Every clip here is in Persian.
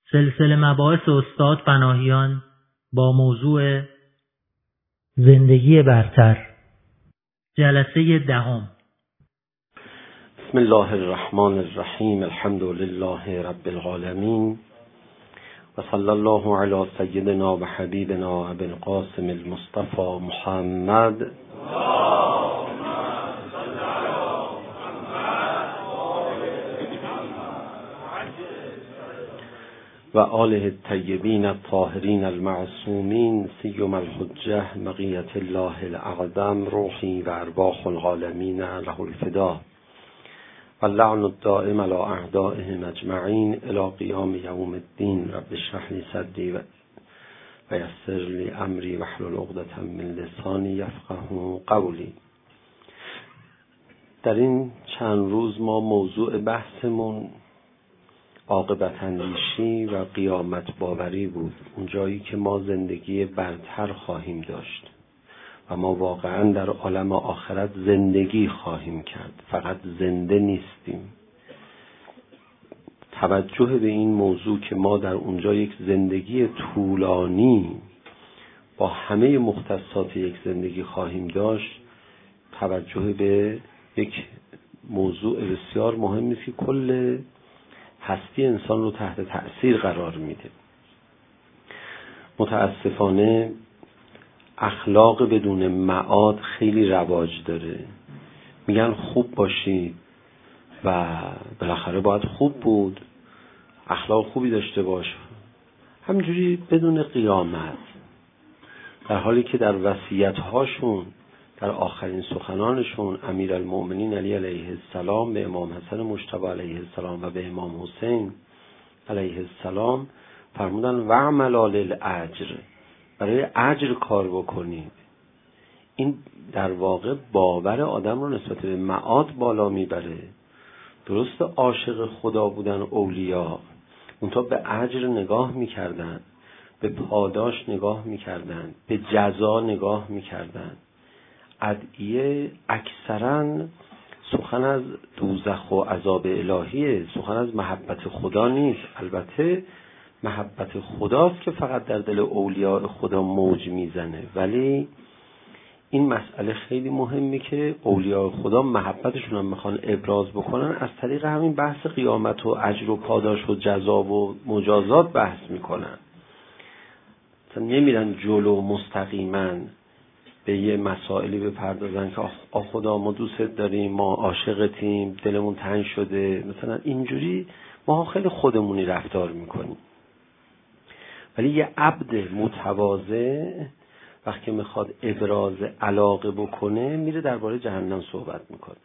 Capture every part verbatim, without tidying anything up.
سلسله مباحث استاد پناهیان با موضوع زندگی برتر، جلسه دهم. بسم الله الرحمن الرحیم. الحمد لله رب العالمین و صلی الله علی سیدنا و حبیبنا ابی القاسم المصطفى محمد و آله الطیبین الطاهرین المعصومین سیما الحجة بقیة الله الاعظم روحی و ارواح العالمین له الفدا و اللعن الدائم علی اعدائهم اجمعین الی قیام یوم الدین. رب اشرح لی صدری و یسر لی امری واحلل عقدة من لسانی یفقهوا قولی. در این چند روز ما موضوع بحثمون عاقبت اندیشی و قیامت باوری بود، اون جایی که ما زندگی برتر خواهیم داشت و ما واقعا در عالم آخرت زندگی خواهیم کرد، فقط زنده نیستیم. توجه به این موضوع که ما در اونجا یک زندگی طولانی با همه مختصات یک زندگی خواهیم داشت، توجه به یک موضوع بسیار مهمی است که کل هستی انسان رو تحت تأثیر قرار میده. متاسفانه اخلاق بدون معاد خیلی رواج داره. میگن خوب باشید و بالاخره باید خوب بود، اخلاق خوبی داشته باش، همجوری بدون قیامت، در حالی که در وصیت‌هاشون، در آخرین سخنانشون امیرالمؤمنین علی علیه السلام به امام حسن مجتبی علیه السلام و به امام حسین علیه السلام فرمودن وعملوا للاجر، برای اجر کار بکنید. این در واقع باور آدم رو نسبت به معاد بالا میبره. درست عاشق خدا بودن اولیا، اونتا به اجر نگاه میکردن، به پاداش نگاه میکردن، به جزا نگاه میکردن. ادعیه اکثرا سخن از دوزخ و عذاب الهیه، سخن از محبت خدا نیست. البته محبت خداست که فقط در دل اولیاء خدا موج میزنه، ولی این مسئله خیلی مهمه که اولیاء خدا محبتشون هم میخوان ابراز بکنن، از طریق همین بحث قیامت و اجر و پاداش و جزا و مجازات بحث میکنن. مثلا نمیرن جلو مستقیما به یه مسائلی بپردازن که آ خدا ما دوست داریم، ما عاشقتیم، دلمون تنگ شده، مثلا اینجوری ما خیلی خودمونی رفتار میکنیم. ولی یه عبد متواضع وقتی میخواد ابراز علاقه بکنه، میره درباره جهنم صحبت میکنه،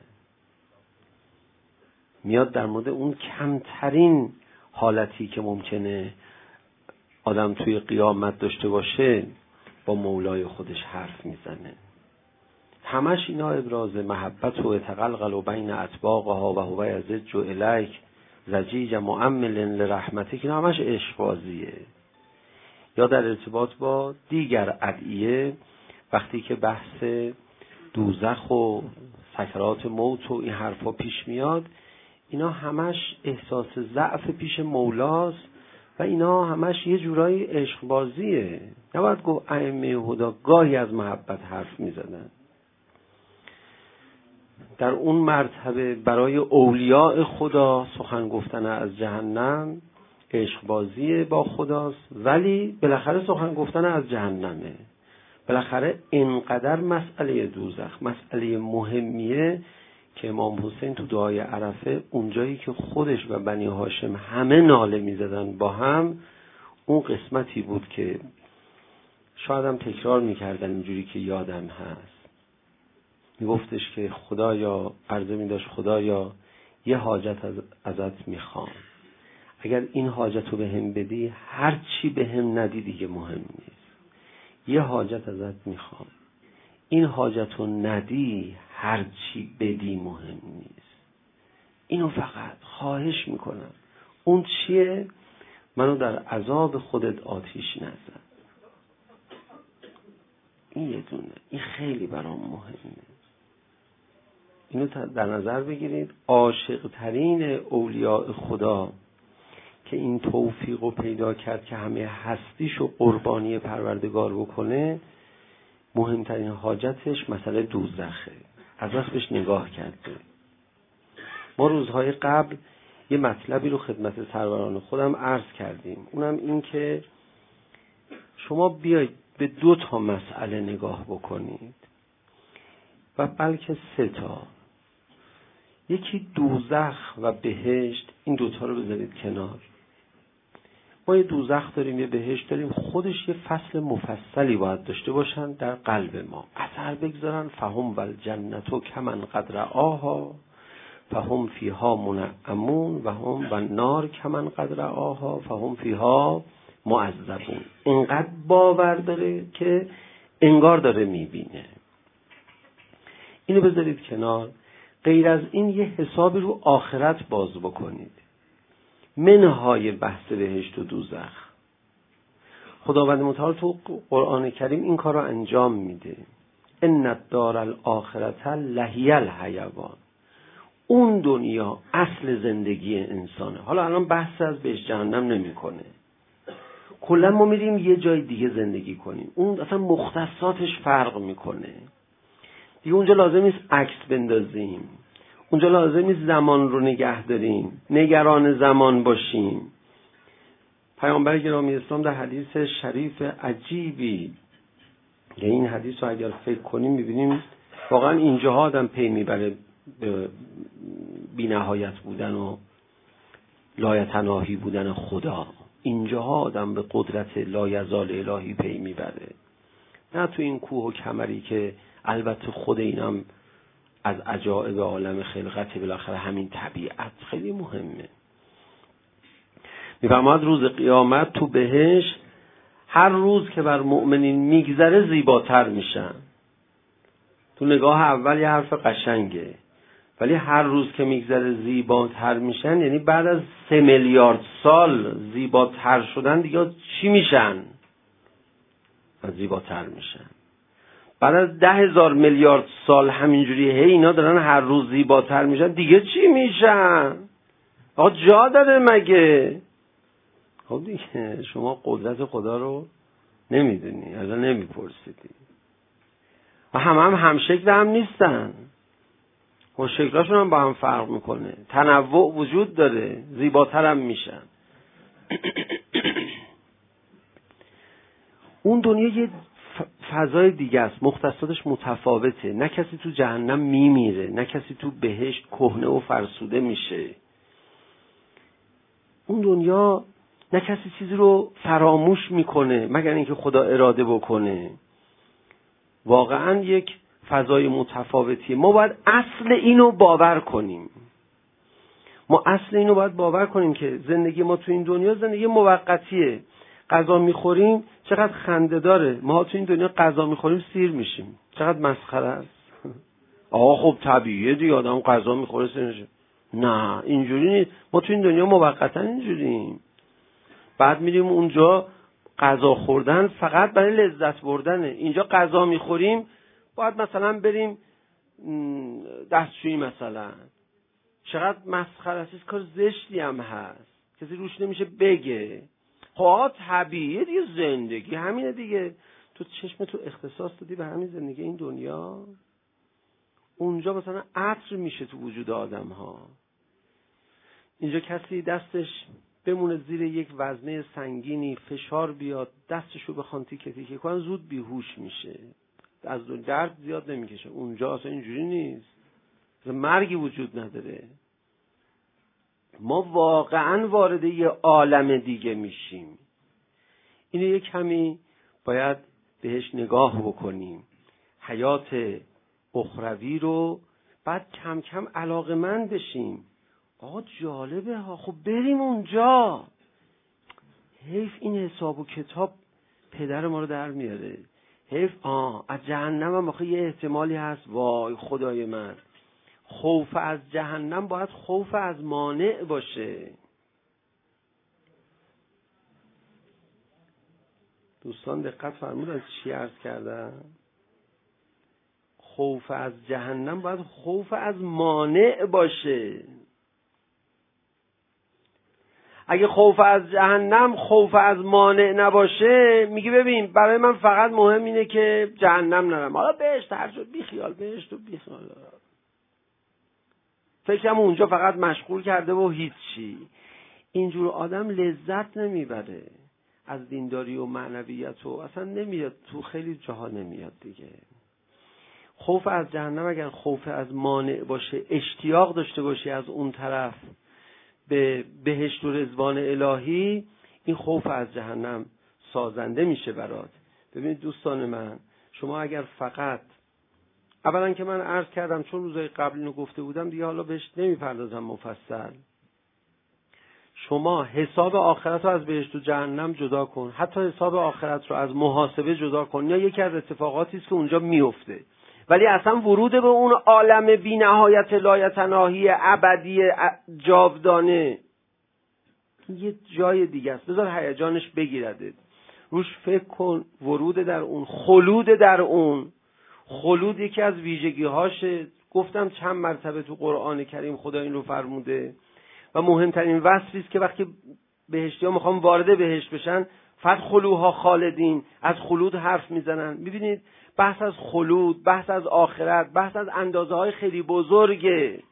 میاد در مورد اون کمترین حالتی که ممکنه آدم توی قیامت داشته باشه با مولای خودش حرف میزنه. همش اینا ابراز محبت و تقلقل بین اطباقها و هو یزج الیک زجیج مؤمل لرحمتک، اینا همش عشق بازیه. یا در ارتباط با دیگر ادعیه، وقتی که بحث دوزخ و سکرات موت و این حرفا پیش میاد، اینا همش احساس ضعف پیش مولاست و اینا همش یه جورایی عشق بازیه. نباید گفت ائمه هدا گاهی از محبت حرف میزدن. در اون مرتبه برای اولیاء خدا سخن گفتن از جهنم عشق بازی با خداست، ولی بالاخره سخن گفتن از جهنمه. بالاخره اینقدر مسئله دوزخ مسئله مهمیه که امام حسین تو دعای عرفه، اونجایی که خودش و بنی هاشم همه ناله میزدن با هم، اون قسمتی بود که شاید هم تکرار میکردن اینجوری که یادم هست. میگفتش که خدایا، عرضه میداشت خدایا یه حاجت از ازت میخوام، اگر این حاجت رو به هم بدی هر چی به هم ندی دیگه مهم نیست. یه حاجت ازت میخوام، این حاجت رو ندی هر چی بدی مهم نیست. اینو فقط خواهش میکنم. اون چیه؟ منو در عذاب خودت آتیش نزن. این یه دونه، این خیلی برام مهمه. اینو در نظر بگیرید. عاشق ترین اولیاء خدا که این توفیق رو پیدا کرد که همه هستیشو قربانی پروردگار بکنه، مهمترین حاجتش مسئله دوزخه. از وقت بهش نگاه کرده. ما روزهای قبل یه مطلبی رو خدمت سروران خودم عرض کردیم، اونم این که شما بیاید به دو تا مسئله نگاه بکنید و بلکه سه تا. یکی دوزخ و بهشت، این دوتا رو بذارید کنار. ما یه دوزخ داریم، یه بهشت داریم، خودش یه فصل مفصلی باید داشته باشن در قلب ما، اثر بگذارن. فهم والجنة کمن قد رآها فهم فیها منعمون و هم و نار کمن قد رآها فهم فیها معذبون. اینقدر باور داره که انگار داره میبینه. اینو بذارید کنار. غیر از این یه حسابی رو آخرت باز بکنید، منهای بحث بهشت و دوزخ. خداوند متعال تو قرآن کریم این کار رو انجام میده. ان الدار الاخرة لهی الحیوان. اون دنیا اصل زندگی انسانه. حالا الان بحث از بهشت جهنم نمیکنه، کلا ما میریم یه جای دیگه زندگی کنیم، اون اصلا مختصاتش فرق میکنه دیگه. اونجا لازم نیست عکس بندازیم، اونجا لازم نیست زمان رو نگه داریم، نگران زمان باشیم. پیامبر گرامی اسلام در حدیث شریف عجیبی، که این حدیث رو اگر فکر کنیم میبینیم واقعا اینجاها آدم پی میبره به بی‌نهایت بودن و لایتناهی بودن خدا. اینجاها آدم به قدرت لایزال الهی پی میبره، نه تو این کوه و کمری که البته خود اینم از عجائب عالم خلقت، بالاخره همین طبیعت خیلی مهمه. میفرماد روز قیامت تو بهشت هر روز که بر مؤمنین میگذره زیباتر میشن. تو نگاه اول یه حرف قشنگه، ولی هر روز که میگذره زیباتر میشن، یعنی بعد از سه میلیارد سال زیباتر شدن دیگه چی میشن؟ زیباتر میشن. بعد از ده هزار میلیارد سال همینجوری هی اینا دارن هر روز زیباتر میشن، دیگه چی میشن؟ آقا جا داره مگه؟ خب دیگه شما قدرت خدا رو نمیدونی، ازا نمیپرسیدی. و همه هم همشکل هم نیستن، و شکلاشون هم با هم فرق میکنه، تنوع وجود داره، زیباتر هم میشن. اون دنیا یه فضای دیگه است، مختصاتش متفاوته. نه کسی تو جهنم میمیره، نه کسی تو بهشت کهنه و فرسوده میشه. اون دنیا نه کسی چیزی رو فراموش میکنه مگر اینکه خدا اراده بکنه. واقعا یک فضای متفاوتیه. ما باید اصل اینو باور کنیم. ما اصل اینو باید باور کنیم که زندگی ما تو این دنیا زندگی موقتیه. غذا میخوریم، چقدر خنده داره. ما تو این دنیا غذا میخوریم سیر میشیم، چقدر مسخره است. آقا خب طبیعیه دیگه، آدم غذا میخوره سیر میشه. نه اینجوری نیست. ما تو این دنیا موقتا اینجوریم. بعد میریم اونجا غذا خوردن فقط برای لذت بردنه. اینجا غذا میخوریم باید مثلا بریم دستشویی مثلا. چقدر مسخره است، کار زشتی هم هست، کسی روش نمیشه بگه. خب طبیعیه دیگه، زندگی همینه دیگه. تو چشم تو اختصاص دادی به همین زندگی این دنیا. اونجا مثلا عطر میشه تو وجود آدم ها. اینجا کسی دستش بمونه زیر یک وزنه سنگینی، فشار بیاد دستشو بخوان تیکه تیکه کنن، زود بیهوش میشه، از درد زیاد نمیکشه. اونجا اصلا اینجوری نیست، مرگی وجود نداره. ما واقعا وارد یه عالم دیگه میشیم. اینو یه کمی باید بهش نگاه بکنیم، حیات اخروی رو. بعد کم کم علاقه‌مند بشیم. آقا جالبه ها، خب بریم اونجا. حیف این حساب و کتاب پدر ما رو در میاره. حیف آه از جهنم هم آخه یه احتمالی هست. وای خدای من، خوف از جهنم باید خوف از مانع باشه. دوستان دقت فرمودن چی عرض کردم؟ خوف از جهنم باید خوف از مانع باشه. اگه خوف از جهنم خوف از مانع نباشه، میگی ببین برای من فقط مهم اینه که جهنم نرم، حالا بهشت هر جا بی خیال، بهشت و بی خیال، فکرم اونجا فقط مشغول کرده و هیچی. اینجور آدم لذت نمیبره از دینداری و معنویت و اصلا نمیاد تو، خیلی جاها نمیاد دیگه. خوف از جهنم اگر خوف از مانع باشه، اشتیاق داشته باشی از اون طرف به بهشت و رضوان الهی، این خوف از جهنم سازنده میشه برات. ببینید دوستان من، شما اگر فقط، اولا که من عرض کردم چون روزای قبل اینو گفته بودم دیگه، حالا بهش نمیپردازم مفصل، شما حساب آخرت رو از بهشت و جهنم جدا کن، حتی حساب آخرت رو از محاسبه جدا کن، یا یکی از اتفاقاتی است که اونجا میفته، ولی اصلا ورود به اون عالم بی نهایت لایتناهی ابدی جاودانه یه جای دیگه است. بذار هیجانش بگیرده، روش فکر کن. ورود در اون، خلود در اون، خلود یکی از ویژگی‌هاشه. گفتم چند مرتبه تو قرآن کریم خدا این رو فرموده و مهمترین وصفی است که وقتی بهشتی‌ها میخوان وارد بهشت بشن، فدخلوها خالدین، از خلود حرف میزنن. میبینید بحث از خلود، بحث از آخرت، بحث از اندازه‌های خیلی بزرگه.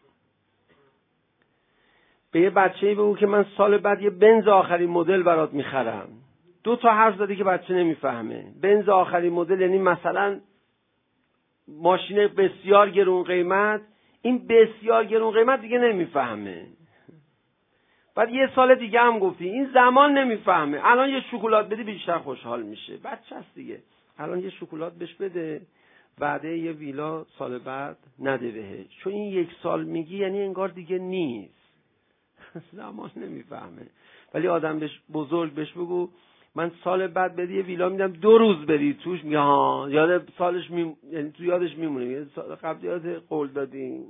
به یه بچه‌ای بگو که من سال بعد یه بنز آخرین مدل برات میخرم، دو تا حرف زدی که بچه نمیفهمه. بنز آخرین مدل یعنی مثلا ماشین بسیار گرون قیمت، این بسیار گرون قیمت دیگه نمیفهمه. بعد یه سال دیگه هم گفتی این زمان نمیفهمه، الان یه شکلات بدی بیشتر خوشحال میشه. بچه هست دیگه، الان یه شکلات بهش بده، بعده یه ویلا سال بعد نده بهش، چون این یک سال میگی یعنی انگار دیگه نیست. زمان نمیفهمه. ولی آدم بش بزرگ بهش بگو من سال بعد بدی یه ویلا میدم، دو روز بری توش، میگه ها یاد سالش می... یعنی تو یادش میمونه، یه سال قبل یاد قول دادیم.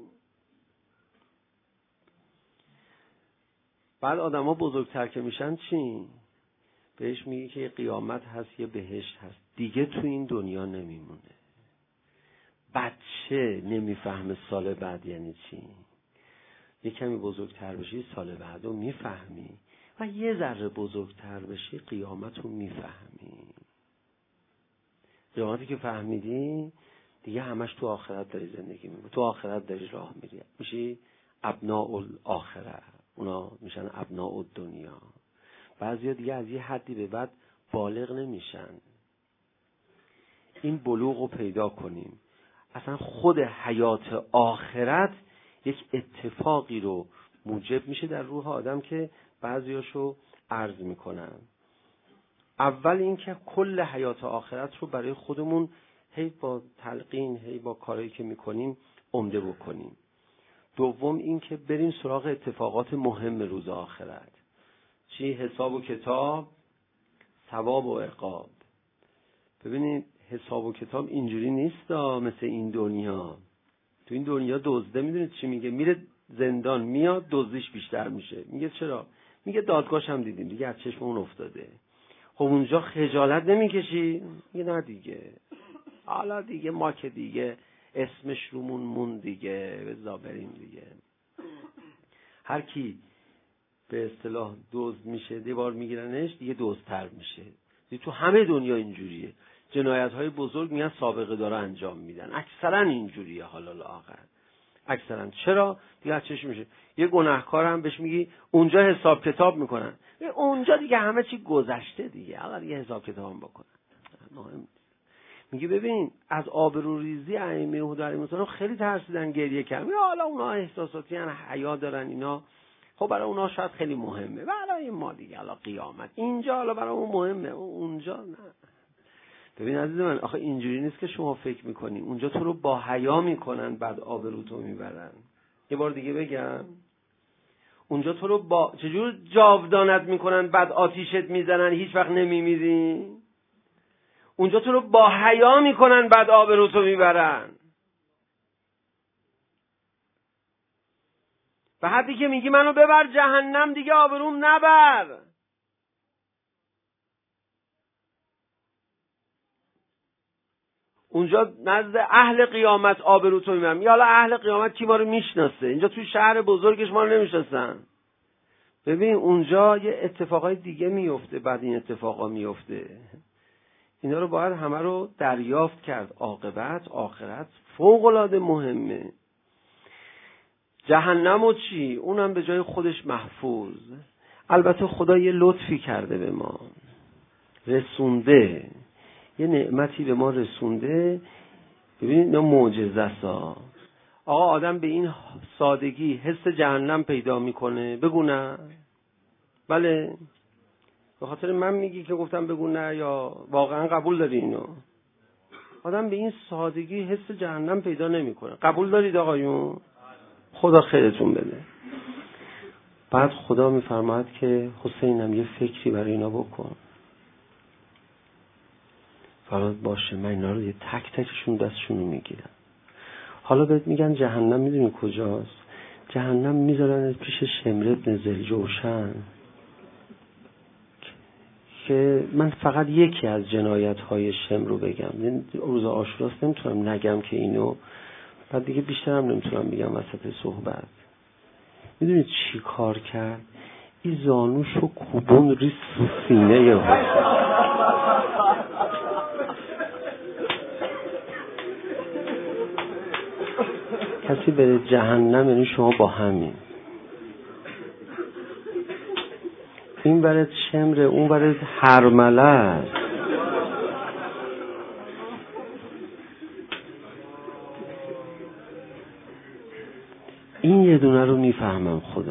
بعد آدم‌ها بزرگتر که میشن چی؟ بهش میگه که قیامت هست، یه بهشت هست، دیگه تو این دنیا نمیمونه. بچه نمیفهمه سال بعد یعنی چی. یه کمی بزرگتر بشی سال بعد رو میفهمی و یه ذره بزرگتر بشی قیامت رو میفهمی. قیامتی که فهمیدی دیگه همش تو آخرت داری زندگی میکنی، تو آخرت داری راه میری، میشی ابناء الاخره، اونا میشن ابناء الدنیا. بعضیا دیگه از یه حدی به بعد بالغ نمیشن. این بلوغ رو پیدا کنیم. اصلا خود حیات آخرت یک اتفاقی رو موجب میشه در روح آدم که بعضیاشو عرض میکنن. اول این که کل حیات آخرت رو برای خودمون هی با تلقین، هی با کارهایی که میکنیم عمده بکنیم. دوم این که بریم سراغ اتفاقات مهم روز آخرت. چی؟ حساب و کتاب، ثواب و عقاب. ببینید حساب و کتاب اینجوری نیست مثل این دنیا. تو این دنیا دزده میدونید چی میگه؟ میره زندان، میاد دزدیش بیشتر میشه. میگه چرا؟ میگه دادگاهش هم دیدیم دیگه از چشم اون افتاده. خب اونجا خجالت نمیکشی؟ میگه نه دیگه، حالا دیگه ما که دیگه اسمش رومون مون دیگه، بذار بریم دیگه. هر کی به اصطلاح دزد میشه یه بار میگیرنش دیگه دزدتر میشه. دیگه تو همه دنیا اینجوریه. جنایت های بزرگ میان سابقه داره انجام میدن، اکثرا اینجوریه. حالا لااقل اکثرا. چرا؟ دیگه از چشم میشه. یه گناهکار هم بهش میگی اونجا حساب کتاب میکنن، اونجا دیگه همه چی گذشته دیگه، حالا دیگه حساب کتاب هم بکنن. مهم. میگه ببین از آبروریزی ائمه هدا علیهم السلام خیلی ترسیدن، گریه کردن. حالا اونا احساساتی ان، حیا دارن اینا، خب برای اونا شاید خیلی مهمه، برای ما دیگه حالا قیامت اینجا حالا برای اون مهمه، اونجا نه. ببین عزیز من، آخه اینجوری نیست که شما فکر میکنی اونجا تو رو با حیا میکنن بعد آبروتو میبرن. یه بار دیگه بگم، اونجا تو رو با چجور جاودانت میکنن بعد آتیشت میزنن، هیچ وقت نمیمیری. اونجا تو رو با حیا میکنن بعد آبروتو میبرن. و حدی که میگی منو ببر جهنم دیگه آبروم نبر. اونجا نزد اهل قیامت آبروتو میبرن. یا حالا اهل قیامت کی ما رو میشناسه؟ اینجا تو شهر بزرگش ما رو نمیشناسن. ببین اونجا یه اتفاقای دیگه میفته، بعد این اتفاقا میفته. اینا رو باید همه رو دریافت کرد. عاقبت آخرت فوق العاده مهمه. جهنم و چی؟ اونم به جای خودش محفوظ. البته خدا یه لطفی کرده به ما، رسونده، یه نعمتی به ما رسونده. ببینید اینا معجزه است. آقا آدم به این سادگی حس جهنم پیدا میکنه؟ بگو نه. بله، به خاطر من میگی که گفتم بگو نه یا واقعا قبول داری اینو؟ آدم به این سادگی حس جهنم پیدا نمیکنه. قبول دارید آقایون؟ خدا خیرتون بده. بعد خدا میفرماید که حسینم یه فکری برای اینا بکن. فرمود باشه، من اینا رو یه تک تکشون دستشون رو میگیرم. حالا بهت میگن جهنم، میدونی کجاست؟ جهنم میذارن پیش شمر ابن ذوالجوشن، که من فقط یکی از جنایت های شمر رو بگم. روز عاشورا نمیتونم نگم که اینو، بعد دیگه بیشترم نمیتونم بگم وسط صحبت. میدونید چی کار کرد؟ این زانوشو کوبون ریس تو سینه حسین. کسی بره جهنم یعنی شما با همین. این برات شمره، اون برات هرمله است. این یه دونه رو میفهمم خدا.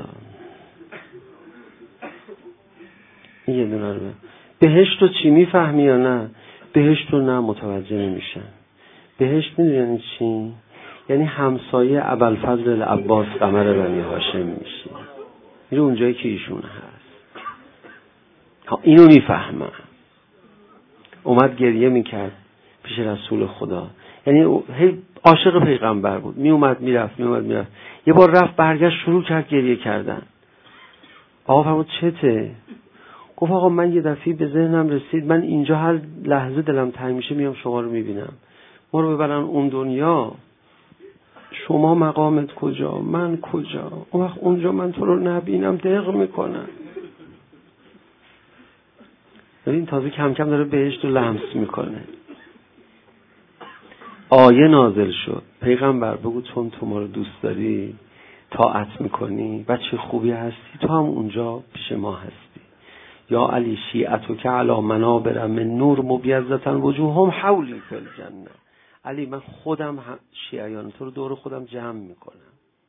این یه دونه رو بهشت رو چی میفهمی یا نه؟ بهشت رو نه متوجه نمیشن. بهشت میدونی یعنی چی؟ یعنی همسایه ابوالفضل العباس قمر بنی هاشم میشی. میره اونجایی که ایشون هست. اینو میفهمم. اومد گریه میکرد پیش رسول خدا، یعنی هی عاشق پیغمبر بود، میومد میرفت میومد میرفت. یه بار رفت برگشت شروع کرد گریه کردن. آقا فرمود چته؟ گفت آقا من یه دفعه به ذهنم رسید من اینجا هر لحظه دلم تنگ میشه میام شما رو میبینم. ما رو ببرن اون دنیا، شما مقامت کجا، من کجا؟ اون وقت اونجا من تو رو نبینم دق میکنم. ببین تازه کم کم داره بهشت رو لمس میکنه. آیه نازل شد، پیغمبر بگو چون تو ما رو دوست داری، طاعت میکنی، بچه خوبی هستی، تو هم اونجا پیش ما هستی. یا علی شیعتو که علی منابر من نور مبیضة وجوههم حولی فی الجنه. علی من خودم شیعیان تو رو دور خودم جمع میکنم.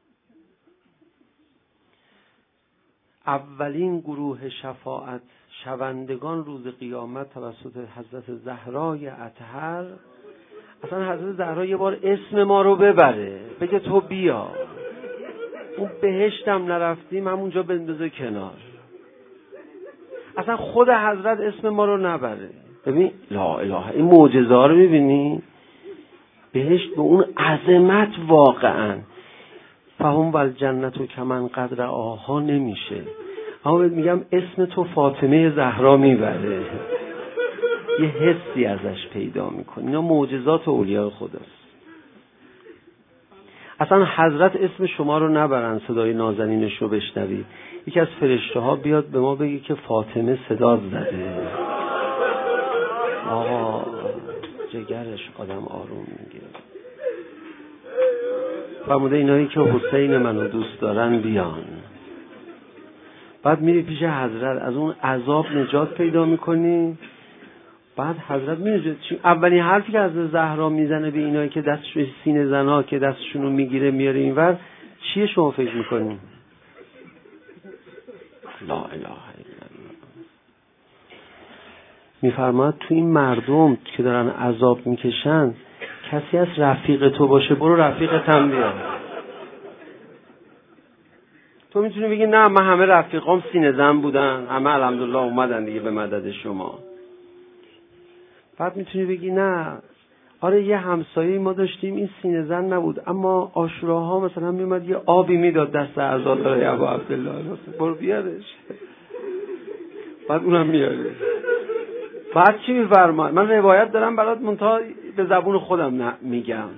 اولین گروه شفاعت شوندگان روز قیامت توسط حضرت زهرای اطهر. اصلا حضرت زهرا یه بار اسم ما رو ببره، بگه تو بیا، اون بهشتم نرفتیم همونجا بندازه کنار. اصلا خود حضرت اسم ما رو نبره. ببین لا اله، این معجزه ها رو میبینی؟ بهشت به اون عظمت واقعا. فهم والجنت و کمن قدر آها نمیشه. اما بهت میگم اسم تو فاطمه زهرا میبره، یه حسی ازش پیدا میکنی. اینا معجزات اولیاء خداست. اصلا حضرت اسم شما رو نبرن، صدای نازنینش رو بشنوی، یکی از فرشته ها بیاد به ما بگی که فاطمه صدا زده، آقا جگرش آدم آروم میگیره. فرموده اینایی که حسین منو دوست دارن بیان. بعد میری پیش حضرت، از اون عذاب نجات پیدا میکنی. بعد حضرت میره اولین حرفی که از زهرا میزنه به اینایی که دستش سینه زنا که دستشون رو میگیره میاره اینور، چیه شما فکر میکنی؟ لا اله الا الله. میفرماد تو این مردم که دارن عذاب میکشن کسی از رفیق تو باشه، برو رفیقت هم بیار. تو میتونی بگی نه من همه رفیقام سینه زن بودن، همه الحمدلله اومدن دیگه به مدد شما. بعد میتونی بگی نه آره یه همسایه ما داشتیم این سینه زن نبود، اما عاشوراها مثلا میومد یه آبی میداد دست عزادارای ابا عبدالله، برو بیارش. بعد اونم میاره. بعد چی میفرماد؟ من روایت دارم برات منتها به زبون خودم میگم.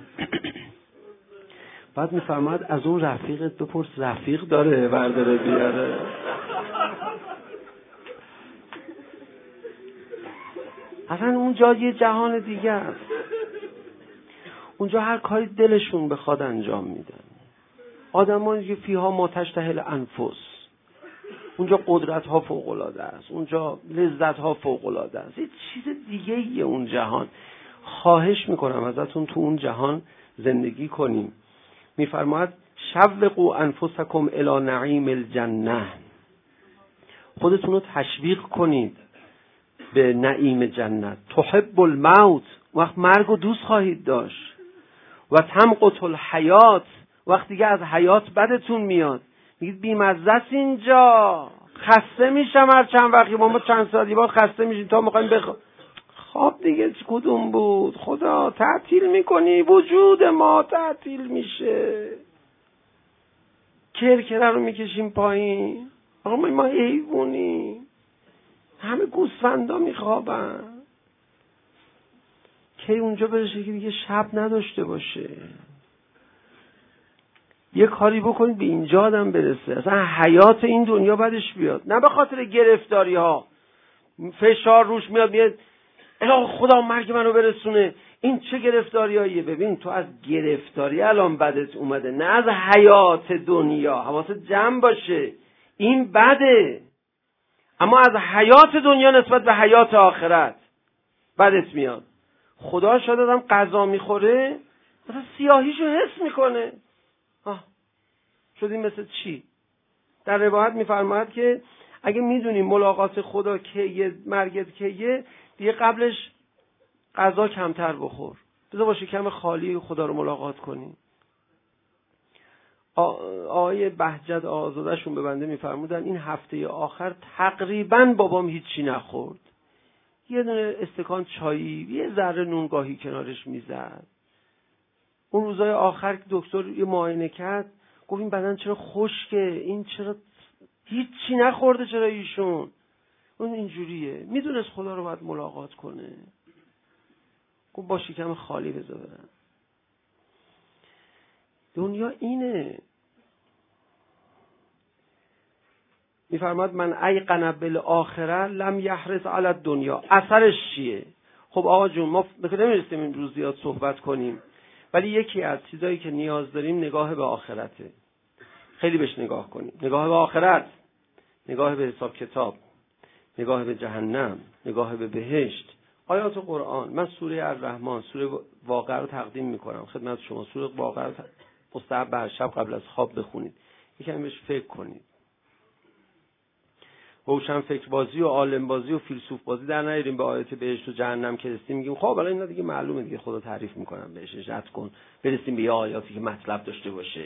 بعد میفرماد از اون رفیقت بپرس رفیق داره برداره بیاره. اصلا اونجا یه جهان دیگه است. اونجا هر کاری دلشون بخواد انجام میدن. آدمان که فیها ما تشتهی الانفس. اونجا قدرت ها فوق العاده است. اونجا لذت ها فوق العاده است. یه چیز دیگه ایه اون جهان. خواهش میکنم ازتون تو اون جهان زندگی کنیم. میفرماید شوقوا انفسکم الی نعیم الجنه. خودتون رو تشویق کنید به نعیم جنت. تحب الموت، وقت مرگ رو دوست خواهید داشت. و تمقت الحیات، وقت دیگه از حیات بدتون میاد، میگید بیمزه است اینجا، خسته میشم هر چند وقتی ما چند ساعتی بعد خسته میشیم تا میخوایم بخ... خواب دیگه کدوم بود؟ خدا تعطیل میکنی، وجود ما تعطیل میشه، کرکره رو میکشیم پایین. آقا ما ما حیوانی، همه گوسفندا میخوابن. کی اونجا برسه که دیگه شب نداشته باشه؟ یه کاری بکنید به اینجا آدم برسه، اصلا حیات این دنیا بدش بیاد، نه به خاطر گرفتاری ها فشار روش میاد میاد الهی خدا مرگ منو برسونه. این چه گرفتاریاییه؟ ببین تو از گرفتاری الان بدت اومده، نه از حیات دنیا. حواست جمع باشه، این بده، اما از حیات دنیا نسبت به حیات آخرت بدت میاد. خدا شاید آدم غذا میخوره مثلا سیاهیشو حس میکنه، آه شدیم مثل چی؟ در روایت میفرماید که اگه میدونی ملاقات خدا کیه، مرگت کیه، دیگه قبلش غذا کمتر بخور، بذار با شکم خالی خدا رو ملاقات کنی. آقای بهجت آزادشون به بنده میفرمودن این هفته آخر تقریبا بابام هیچی نخورد، یه دونه استکان چایی، یه ذره نونگاهی کنارش میزد. اون روزای آخر که دکتر یه معاینه کرد گفت این بدن چرا خشکه، این چرا هیچی نخورده، چرا ایشون اون اینجوریه. میدونست خدا رو باید ملاقات کنه، گفت با شکم خالی بذار برم. دنیا اینه. میفرماد من ایقن بالآخره لم یحرص علی الدنیا. اثرش چیه؟ خب آقا جون ما نمیرسیم این روز زیاد صحبت کنیم، ولی یکی از چیزایی که نیاز داریم نگاه به آخرته. خیلی بهش نگاه کنیم، نگاه به آخرت، نگاه به حساب کتاب، نگاه به جهنم، نگاه به بهشت. آیات قرآن، من سوره الرحمن، سوره واقعه رو تقدیم میکنم خدمت شما. سوره واقعه رو مستحب هر شب قبل از خواب بخونید، یکم بهش فکر کنید. روشن فکر بازی و عالم بازی و فیلسوف بازی در نیاریم. به آیات بهشت و جهنم که رسیدیم میگیم خب حالا اینا دیگه معلومه دیگه، خدا تعریف میکنم بهش، اجازه کن برسیم به آیاتی که مطلب داشته باشه.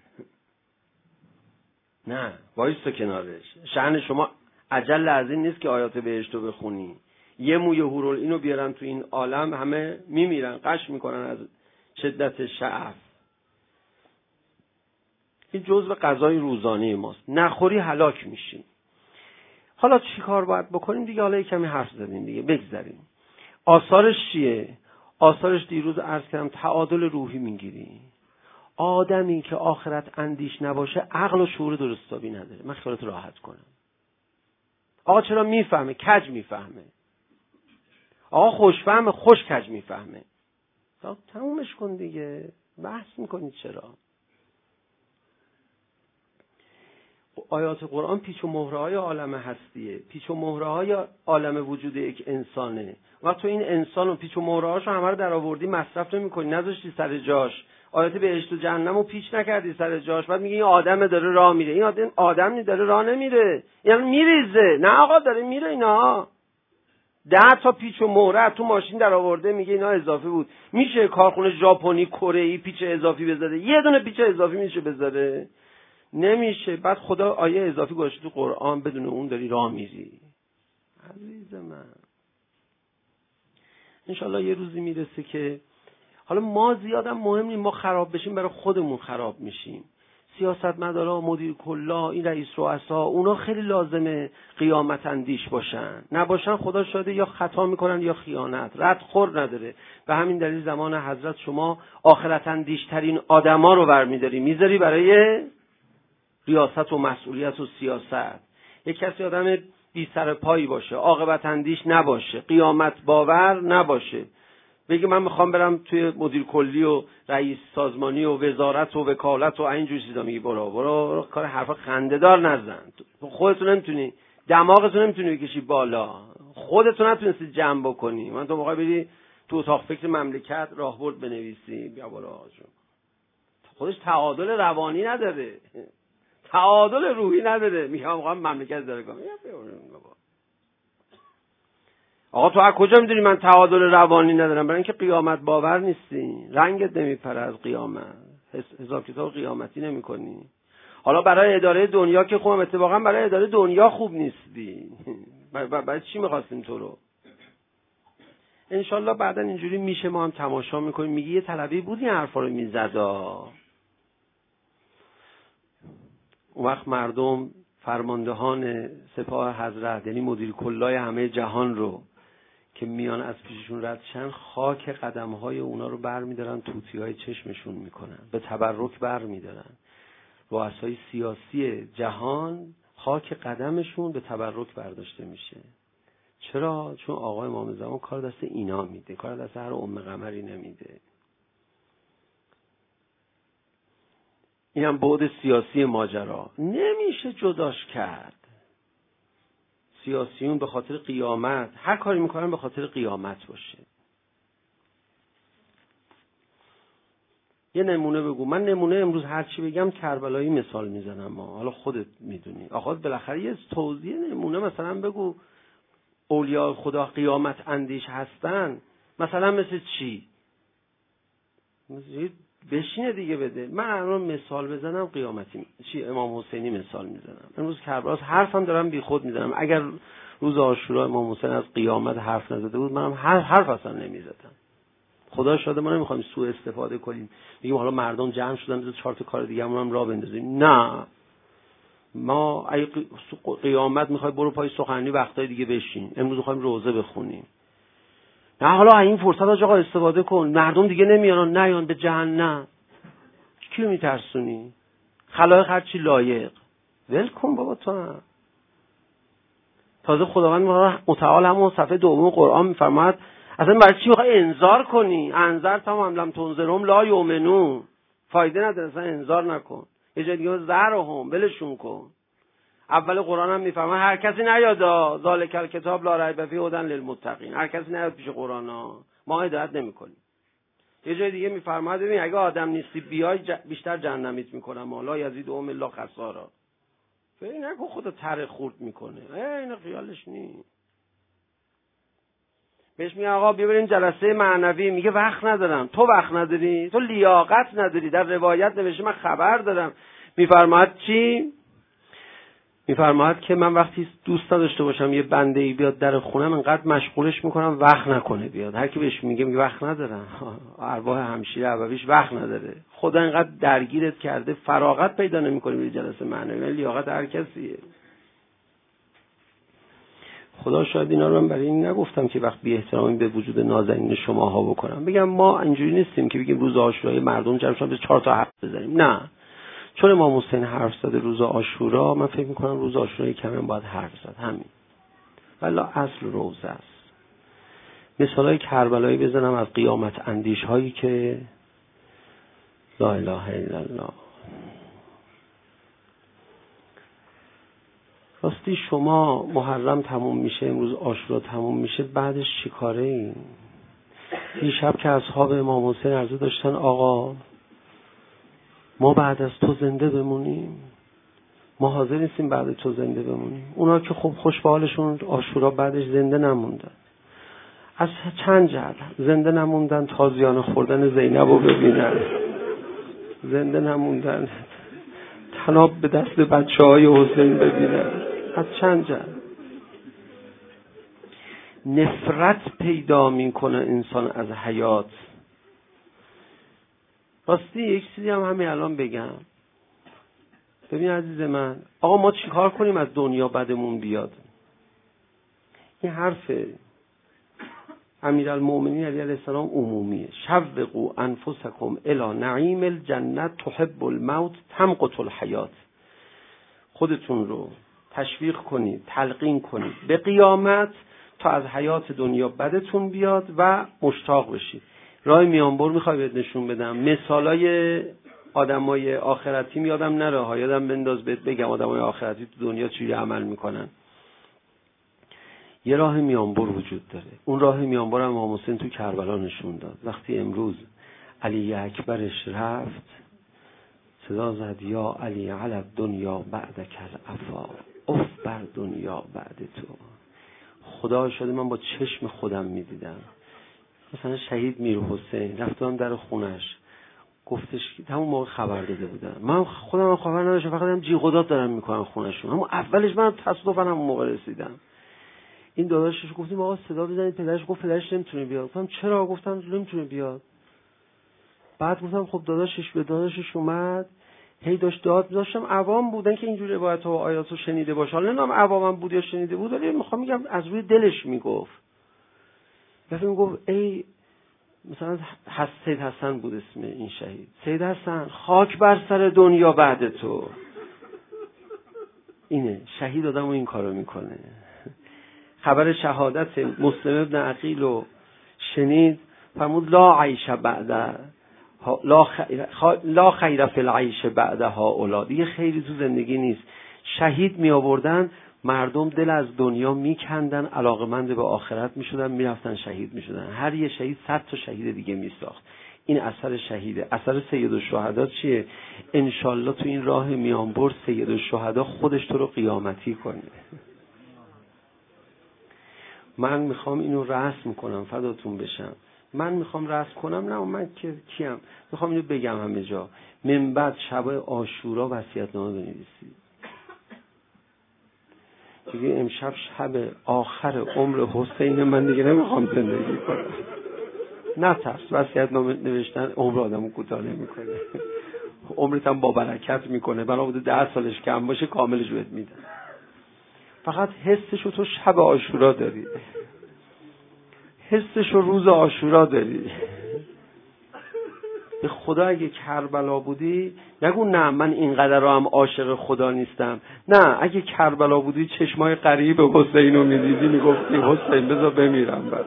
نه، وایسا کنارش. شأن شما عجل از این نیست که آیات بهشت رو بخونی. یه موی هورالعین رو بیارن تو این عالم همه میمیرن، قش میکنن از شدت شعف. این جزء غذای روزانه ماست، نخوری هلاک میشی. حالا چی کار باید بکنیم دیگه؟ حالا کمی حرف زدیم دیگه، بگذاریم. آثارش چیه؟ آثارش دیروز عرض کردم تعادل روحی میگیری. آدمی که آخرت اندیش نباشه عقل و شعور درستابی نداره. من خیالت راحت کنم. آقا چرا میفهمه؟ کج میفهمه. آقا خوشفهمه، خوش کج میفهمه. تمومش کن دیگه، بحث میکنی چرا؟ آیات قرآن پیچ و مهره‌های عالم هستیه، پیچ و مهره‌های عالم وجود یک انسانه. وقت تو این انسان و پیچ و مهره‌هاشو همه رو در آوردی مصرف نمی‌کنی، نذاشتی سر جاش. آیات بهشت و جهنمو پیچ نکردی سر جاش، بعد میگی این آدم داره راه میره. این آدم آدم داره راه نمیره، یعنی میریزه. نه آقا داره میره. اینا ده تا پیچ و مهره تو ماشین در آورده، میگه اینا اضافی بود. میشه کارخونه ژاپنی کره‌ای پیچ اضافی بذاره؟ یه دونه پیچ اضافی میشه بذاره؟ نمیشه. بعد خدا آیه اضافی گذاشته تو قرآن، بدون اون داری راه میری. عزیز من انشالله یه روزی میرسه که حالا ما زیادم مهم نیم، ما خراب بشیم برای خودمون خراب میشیم. سیاستمدارا، مدیر کلا، این رئیس رؤسا، اونا خیلی لازمه قیامت اندیش باشن. نباشن خدا شاده یا خطا میکنن یا خیانت، ردخور نداره. به همین دلیل زمان حضرت شما آخرت اندیش ترین آدما رو برمیداری میذاری برای ریاست و مسئولیت و سیاست. یک کسی آدم بی سر پایی باشه، عاقبت اندیش نباشه، قیامت باور نباشه، بگه من میخوام برم توی مدیر کلی و رئیس سازمانی و وزارت و وکالت و اینجور چیزا، میگی برو برو, برو کار حرفا خنده‌دار نزن. خودتون نمیتونی، دماغتون نمیتونی بکشی بالا، خودتون نتونستی جمع بکنی. من تو موقع بری تو اتاق فکر مملکت راهبرد بنویسی، بیا بالا آجون. خودش تعادل روانی نداره، تعادل روحی نداره، میگم واقعا مملکت داره کنم. آقا تو از کجا میدونی من تعادل روانی ندارم؟ برای اینکه قیامت باور نیستی، رنگت نمیپره از قیامت، حساب کتاب قیامتی نمیکنی. حالا برای اداره دنیا که خوبم، اتفاقا برای اداره دنیا خوب نیستی. برای چی میخواستیم تو رو؟ انشالله بعدا اینجوری میشه، ما هم تماشا میکنیم، میگی یه طلبی بود این حرفا رو میزدا. اون وقت مردم فرماندهان سپاه حضرت، یعنی مدیر کلای همه جهان رو که میان از پیششون رد شن، خاک قدمهای اونا رو بر میدارن، توتیهای چشمشون میکنن، به تبرک بر میدارن. رؤسای سیاسی جهان خاک قدمشون به تبرک برداشته میشه. چرا؟ چون آقای امام زمان کار دست اینا میده، کار دست هر ام قمری نمیده. اینم بعد سیاسی ماجرا، نمیشه جداش کرد. سیاسیون به خاطر قیامت هر کاری میکنن، به خاطر قیامت باشه. یه نمونه بگو. من نمونه امروز هر چی بگم کربلایی مثال میزنم، ما حالا خودت میدونی. آخه بالاخره یه توضیح نمونه مثلا بگو. اولیاء خدا قیامت اندیش هستن، مثلا مثل چی؟ مثل بشینه دیگه بده. من الان مثال بزنم قیامتی چی؟ امام حسینی مثال میزنم. امروز کربلاس حرفم دارم بی خود میزنم. اگر روز عاشورا امام حسین از قیامت حرف نزده بود، منم هر حرف اصلا نمیزدم. خدا شاده ما نمیخوایم سوء استفاده کنیم، میگیم حالا مردم جمع شدن بذار چهار تا کار دیگه هم راه بندازیم. نه، ما ای قیامت میخوای برو پای سخنرانی وقتای دیگه بشین، امروز میخوایم روزه بخونیم. نه حالا این فرصت آقا استفاده کن، مردم دیگه نمیان، نیان به جهنم. کیو میترسونی؟ خلایق هر چی لایق. ول کن بابا تو هم. تازه خداوند متعال همون صفحه دوم قرآن میفرماید اصلا برای چی میخوای انذار کنی؟ انذر تمام لم تنذرهم لا یؤمنون. فایده نداره، اصلا انذار نکن. یه جای دیگه زرهم ولشون کن. اول قرآن هم میفرماید هر کسی نیاد ذالک الکتاب لا ریب فیه هدی للمتقین. هر کسی نیاد پیش قرآن ها، ما هدایت نمیکنیم. یه جای دیگه میفرماید ببین اگه آدم نیستی بیای ج... بیشتر جهنمیت میکنم، لا یزیدهم الا خسارا. فکر نکن خدا تره خورد میکنه، این خیالش نیست. بهش میگه آقا بیا بریم جلسه معنوی، میگه وقت ندارم. تو وقت نداری؟ تو لیاقت نداری. در روایت نوشته من خبر دارم. میفرماید چی؟ میفرماید که من وقتی دوست نداشته باشم یه بنده ای بیاد در خونم، انقدر مشغولش میکنم وقت نکنه بیاد. هر کی بهش میگه میگه وقت ندارم. ارواح همشیره ابویش وقت نداره. خدا انقدر درگیرت کرده فراغت پیدا نمیکنی به جلسه معنوی. لیاقت هر کسیه. خدا شاید اینا رو من برای این نگفتم که وقت بی احترامی به وجود نازنین شماها بکنم. بگم ما اینجوری نیستیم که بگیم روز عاشورای مردم جمع شدن به چهار تا حرف بزنیم. نه، چون امام حسین حرف زده روز عاشورا، من فکر میکنم روز عاشورای کمی باید حرف زد. همین. والا اصل روزه است. مثالای کربلایی بزنم از قیامت اندیش هایی که لا اله الا الله. راستی شما محرم تموم میشه، امروز عاشورا تموم میشه، بعدش چی کاره این؟ دیشب که اصحاب امام حسین عرضه داشتن آقا ما بعد از تو زنده بمونیم، ما حاضر نیستیم بعد تو زنده بمونیم. اونا که خب خوش به حالشون عاشورا بعدش زنده نموندن. از چند جهت زنده نموندن؟ تازیانه خوردن زینب رو ببینن، زنده نموندن طناب به دست بچه های حسین ببینن. از چند جهت نفرت پیدا میکنه انسان از حیات. راستی یک چیزی هم همین الان بگم. ببین عزیز من، آقا ما چی کار کنیم از دنیا بدمون بیاد؟ این حرف امیرالمومنین علیه السلام عمومیه. شوقوا انفسکم الی نعیم الجنه تحب الموت تمقت الحیات. خودتون رو تشویق کنید، تلقین کنید به قیامت تا از حیات دنیا بدتون بیاد و مشتاق بشید. راه میانبر میخوای بهت نشون بدم. مثالای آدمای آخرتی میادم نره ها، یادم بنداز بهت بگم آدمای آخرتی تو دنیا چجوری عمل میکنن. یه راه میانبر وجود داره. اون راه میانبر هم امام حسین تو کربلا نشون داد. وقتی امروز علی اکبرش رفت صدا زد یا علی علی دنیا بعد کل عفا، اف بر دنیا بعد تو. خدا شده من با چشم خودم میدیدم مثلا شهید میر حسین رفتم در خونش، گفتش که همون موقع خبر داده بودم، من خودم هم خبر نداشتم، فقط هم جیغ دارم میکنم خونشون. همون اولش من تصادفاً همون موقع رسیدم. این داداشش گفتیم آقا صدا بزنید، پدرش گفت پدرش نمیتونه بیاد. گفتم چرا؟ گفتم نمیتونه بیاد. بعد گفتم خب داداشش به داداشش اومد، هی داشت داد داشتم عوام بودن که اینجوری روایت و آیات رو شنیده باشه، حالا نمیدونم عوامم بود یا شنیده بود، ولی میخوام میگم از روی دلش میگفت. مثلا میگفت ای مثلا حس سید حسن بود اسم این شهید، سید حسن خاک بر سر دنیا بعد تو. اینه شهید آدمو این کارو میکنه. خبر شهادت مسلم ابن عقیل رو شنید، فرمود لا عیش بعد لا خیر لا خیر فی العیش بعدها اولاد، دیگه خیری تو زندگی نیست. شهید می آوردن مردم دل از دنیا میکندن، علاقمند به آخرت میشدن، میرفتن شهید میشدن. هر یه شهید صد تا شهید دیگه میساخت. این اثر شهیده. اثر سید الشهدا چیه؟ انشالله تو این راه میانبر سید الشهدا خودش تو رو قیامتی کنه. من میخوام اینو رسم کنم، فداتون بشم. من میخوام رسم کنم، نه من که کیم، میخوام اینو بگم همه جا. من بعد شب عاشورا وصیت‌نامه بنویسید. دیگه امشب شب آخر عمر حسین من دیگه نمیخوام زندگی کنم. نه ترس، وصیت‌نامه نوشتن عمر آدمو کوتاه نمیکنه. عمرت هم با برکت میکنه. بنا بوده ده سالش کم باشه کاملش بهت میدن. فقط حسشو تو شب عاشورا داری، حسشو روز عاشورا داری. به خدا اگه کربلا بودی نگو نه من اینقدر رو هم عاشق خدا نیستم. نه اگه کربلا بودی چشمای غریب حسین رو میدیدی میگفتی حسین بذار بمیرم برات.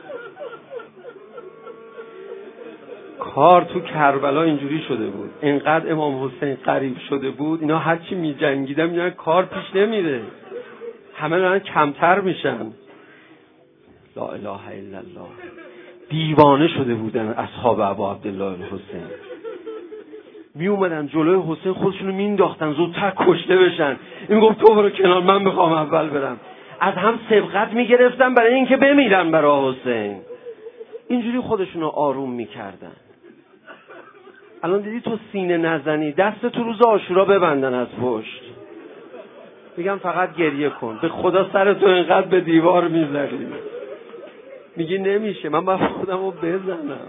کار تو کربلا اینجوری شده بود، اینقدر امام حسین غریب شده بود، اینا هرچی میجنگیدن میگن کار پیش نمیره، همه دارن کمتر میشن. لا اله الا الله. دیوانه شده بودن اصحاب ابا عبدالله الحسین. می اومدن جلوی حسین خودشونو مینداختن زودتر کشته بشن. این گفت تو برو کنار من میخوام اول برم. از هم سبقت میگرفتن برای اینکه بمیرن برای حسین. اینجوری خودشونو آروم میکردن. الان دیدی تو سینه نزنی، دست تو روز عاشورا ببندن از پشت، میگم فقط گریه کن. به خدا سر تو اینقدر به دیوار میذاری، میگی نمیشه، من باید خودم رو بزنم.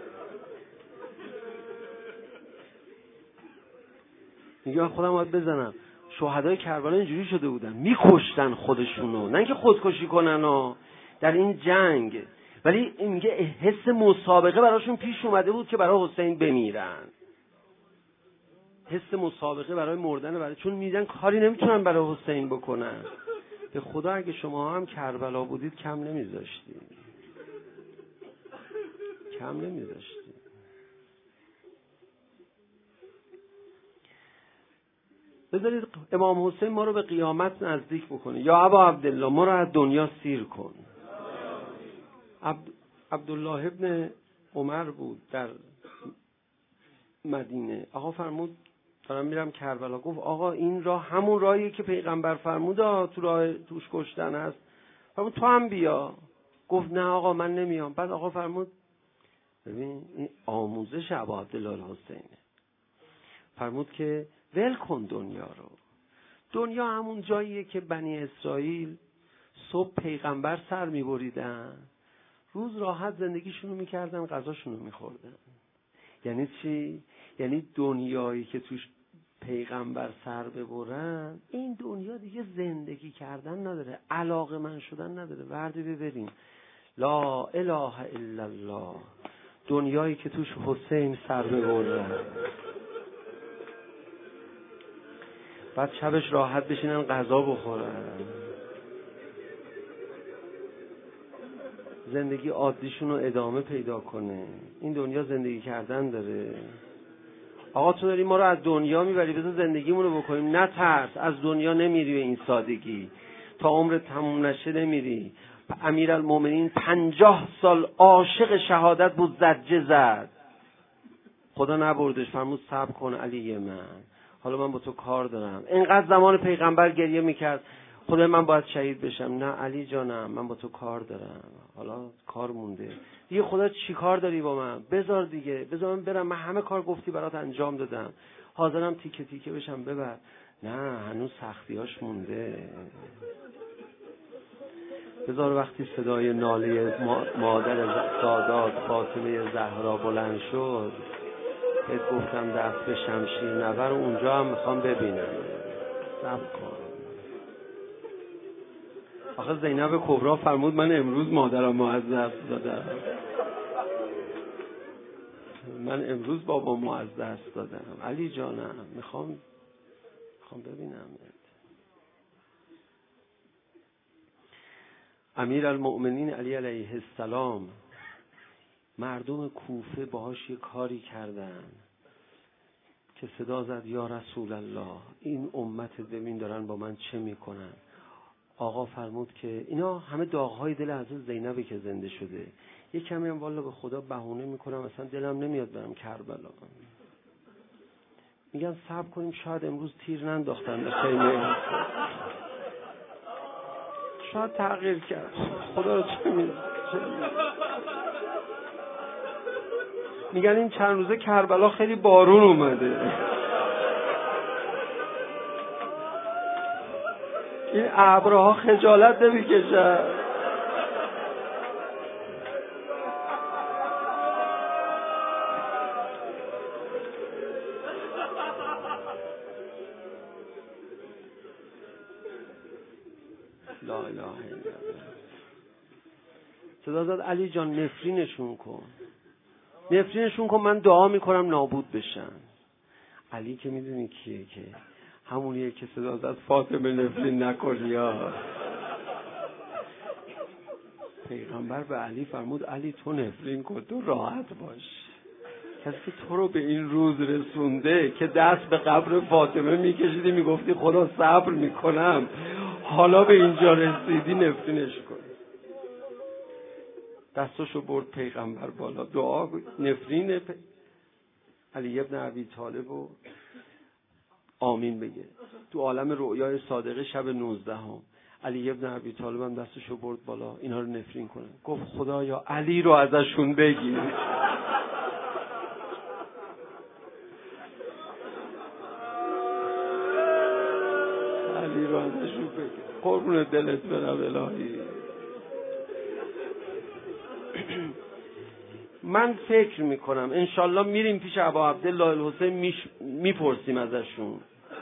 میگی من خودم باید بزنم. شهدای کربلا اینجوری شده بودن، میکشتن خودشونو، نه اینکه خودکشی کنن ها در این جنگ، ولی میگه حس مسابقه براشون پیش اومده بود که برای حسین بمیرن. حس مسابقه برای مردن، برای چون میدن کاری نمیتونن برای حسین بکنن. به خدا اگه شما هم کربلا بودید کم نمیذاشتید، کم نمیذاشتید. بذارید امام حسین ما رو به قیامت نزدیک بکنه. یا ابا عبدالله ما رو از دنیا سیر کن. عبد عبدالله ابن عمر بود در مدینه. آقا فرمود دارم میرم کربلا. گفت آقا این راه همون راهیه که پیغمبر فرمود تو راه توش کشتن هست. فرمود تو هم بیا. گفت نه آقا من نمیام. بعد آقا فرمود ببین این آموزش ابا عبدالله الحسینه. فرمود که ول کن دنیا رو. دنیا همون جاییه که بنی اسرائیل صبح پیغمبر سر میبریدن، روز راحت زندگیشونو میکردن، غذاشونو میخوردن. یعنی چی؟ یعنی دنیایی که توش پیغمبر سر ببرن، این دنیا دیگه زندگی کردن نداره، علاقه من شدن نداره. وردی ببریم لا اله الا الله. دنیایی که توش حسین سر ببرن. بعد شبش راحت بشینن غذا بخورن، زندگی عادیشون رو ادامه پیدا کنه. این دنیا زندگی کردن داره. آقا تو داری ما رو از دنیا میبری، بذار زندگیمون رو بکنیم. نه ترس، از دنیا نمیری به این سادگی، تا عمر تموم نشه نمیری. امیرالمومنین پنجاه سال عاشق شهادت بود، زجه زد، خدا نبردش، فرمود صبر کن علی من، حالا من با تو کار دارم. اینقدر زمان پیغمبر گریه میکرد خدا من باید شهید بشم. نه علی جانم من با تو کار دارم، حالا کار مونده دیگه. خدا چی کار داری با من؟ بذار دیگه، بذار من برم، من همه کار گفتی برات انجام دادم، حاضرم تیکه تیکه بشم ببر. نه هنوز سختیاش مونده. بذار وقتی صدای ناله مادر سادات فاطمه زهرا بلند شد، بهت گفتم دست به شمشیر نبر، اونجا هم میخوام ببینم. صبر کن. آخه زینب کبرا فرمود من امروز مادرم از دست دادم، من امروز بابامو از دست دادم. علی جانم میخوام میخوام ببینم. امیرالمؤمنین علی علیه السلام، مردم کوفه باهاش یه کاری کردن که صدا زد یا رسول الله این امت ببین دارن با من چه میکنن. آقا فرمود که اینا همه داغ‌های دل حضرت زینبه که زنده شده، یه کمی هم والا به خدا بهونه میکنم، اصلا دلم نمیاد برم کربلا. میگن صبر کنیم شاید امروز تیر ننداختن به خیمه، شاید تغییر کرد. خدا رو چه میدونه. میگن این چند روزه کربلا خیلی بارون اومده، این ابرها خجالت نمیکشن. لا اله الا الله. صدا زد علی جان نفرینشون کن، نفرینشون کن، من دعا میکنم نابود بشن. علی که میدونی کیه؟ که همونیه که صدا زد فاطمه نفرین نکن. یا پیغمبر به علی فرمود علی تو نفرین کن، تو راحت باش. کسی که تو رو به این روز رسونده که دست به قبر فاطمه میکشیدی میگفتی خدا صبر میکنم، حالا به اینجا رسیدی، نفرینش کن. دستاشو برد پیغمبر بالا، دعا نفرین پ... علی ابن ابی طالب و آمین بگه. تو عالم رؤیای صادقه شب نوزده هم علی ابن ابی طالب هم دستشو برد بالا اینا رو نفرین کنه، گفت خدایا علی رو ازشون بگیر. علی رو ازشون بگیر، قربون دلت برم الهی. من فکر میکنم انشالله میریم پیش ابا عبدالله الحسین میپرسیم ازشون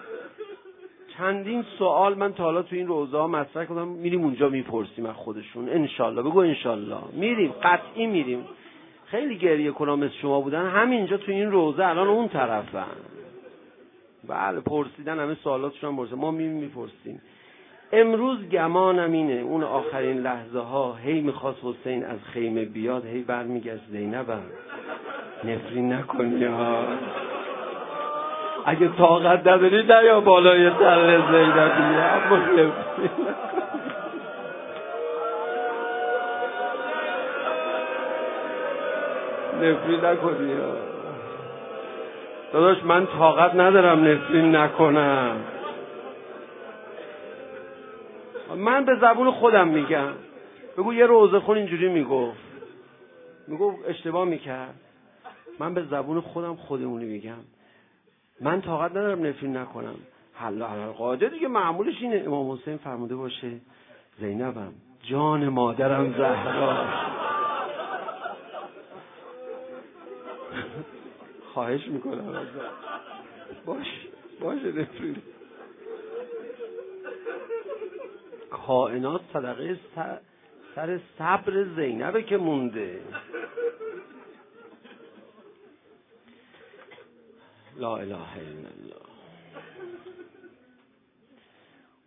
چندین سوال. من تا حالا تو این روزه ها مطرح کردم، میریم اونجا میپرسیم از خودشون. انشالله بگو انشالله میریم، قطعی میریم. خیلی گریه کنم مثل شما بودن همینجا تو این روزه الان اون طرفن. بله پرسیدن همه سوالاتشون هم پرسیدن، ما میریم میپرسیم. امروز گمانم اینه اون آخرین لحظه ها هی میخواست حسین از خیمه بیاد، هی برمیگشت زینبم نفرین نکنی ها، اگه طاقت نداری نیا بالای سر زینبی، اما نفرین نفرین نکنی ها. داداش من طاقت ندارم نفرین نکنم، من به زبون خودم میگم. بگو یه روزه خون اینجوری میگفت، میگفت اشتباه میکرد. من به زبون خودم خودمونی میگم من طاقت ندارم نفرین نکنم. حالا قاعده دیگه معمولش اینه امام حسین فرموده باشه زینبم جان مادرم زهرا خواهش میکنم ازت باش باشه نفرین. کائنات صدقه سر, سر صبر زینبه که مونده. لا اله الا الله.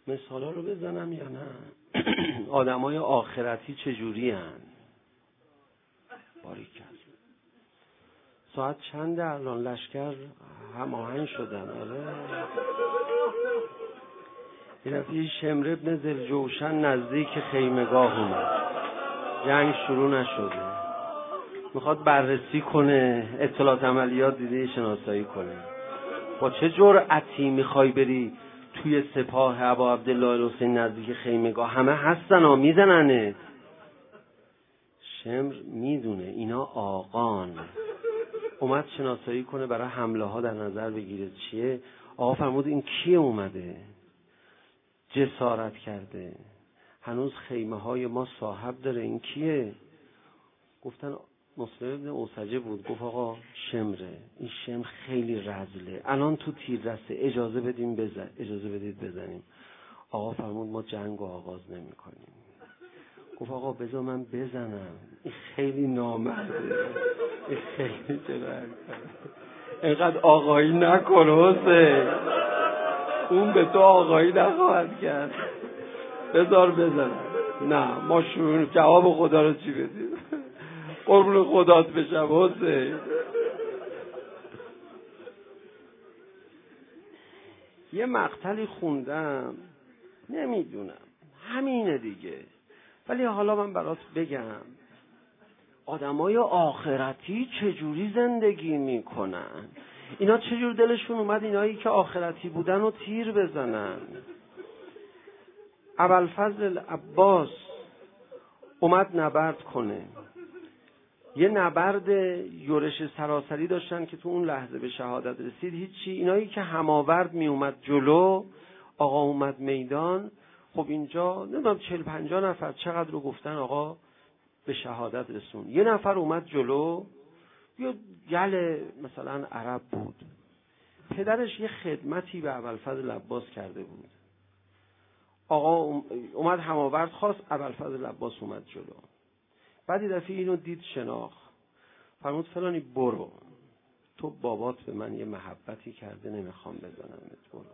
مثالا رو بزنم یا نه؟ آدمای آخرتی چجوری هن؟ باریکلا. ساعت چند الان لشکر هماهنگ شدن؟ آره. یه دفعه شمر ابن ذوالجوشن نزدیک خیمگاه اومد. جنگ شروع نشده، میخواد بررسی کنه، اطلاعات عملیات دیده شناسایی کنه. با چه جرأتی میخوای بری توی سپاه ابا عبدالله الحسین نزدیک خیمگاه؟ همه هستن ها، میزننه. شمر میدونه اینا آقان، اومد شناسایی کنه برای حمله ها در نظر بگیره چیه. آقا فرمود این کیه اومده؟ جسارت کرده، هنوز خیمه های ما صاحب داره، این کیه؟ گفتن مسلم ابن اوسجه بود. گفت آقا شمره، این شمر خیلی رذله، الان تو تیررسه، اجازه بدیم بزن، اجازه بدید بزنیم. آقا فرمود ما جنگ رو آغاز نمی کنیم. گفت آقا بذار من بزنم، این خیلی نامرده، این خیلی جرأت کرده، اینقدر آقایی نکن حسین، اون به تو آقایی نخواهد کرد، بذار بزنم. نه ما شروع جواب خدا رو چی بدیم؟ قربون خدات بشم حسین. یه مقتلی خوندم، نمیدونم همینه دیگه، ولی حالا من برات بگم آدمای آخرتی چجوری زندگی میکنن. اینا چجور دلشون اومد اینایی که آخرتی بودن و تیر بزنن. ابوالفضل عباس اومد نبرد کنه، یه نبرد یورش سراسری داشتن که تو اون لحظه به شهادت رسید. هیچی، اینایی که هماورد می اومد جلو، آقا اومد میدان، خب اینجا نمیدونم چهل پنجاه نفر چقدر رو گفتن آقا به شهادت رسون. یه نفر اومد جلو، یه گل مثلا عرب بود، پدرش یه خدمتی به ابوالفضل عباس کرده بود. آقا اومد هماورد خواست، ابوالفضل عباس اومد جلو. بعد یه دفعه اینو دید، شناخت، فرمود فلانی برو، تو بابات به من یه محبتی کرده، نمیخوام بزنمت، برو.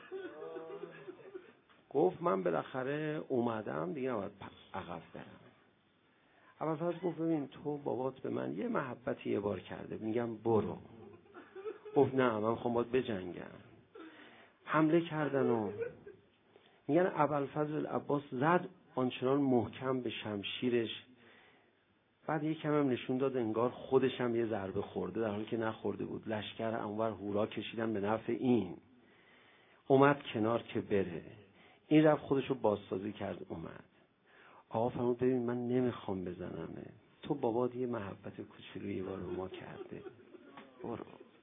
گفت من بالاخره اومدم دیگه، نباید عقب برم. ابوالفضل گفت ببین تو بابات به من یه محبتی یه بار کرده، میگم برو. گفت نه من میخوام باید بجنگم. حمله کردن و میگن ابوالفضل عباس زد آنچنان محکم به شمشیرش، بعد یک کم هم نشون داد انگار خودش هم یه ضربه خورده، در حالی که نخورده بود. لشکر انور هورا کشیدن به نفع این. اومد کنار که بره، این رفت خودشو بازسازی کرد اومد. آقا فرمود ببین من نمیخوام بزنمه، تو بابات یه محبت کوچولویی بار به ما کرده، برو.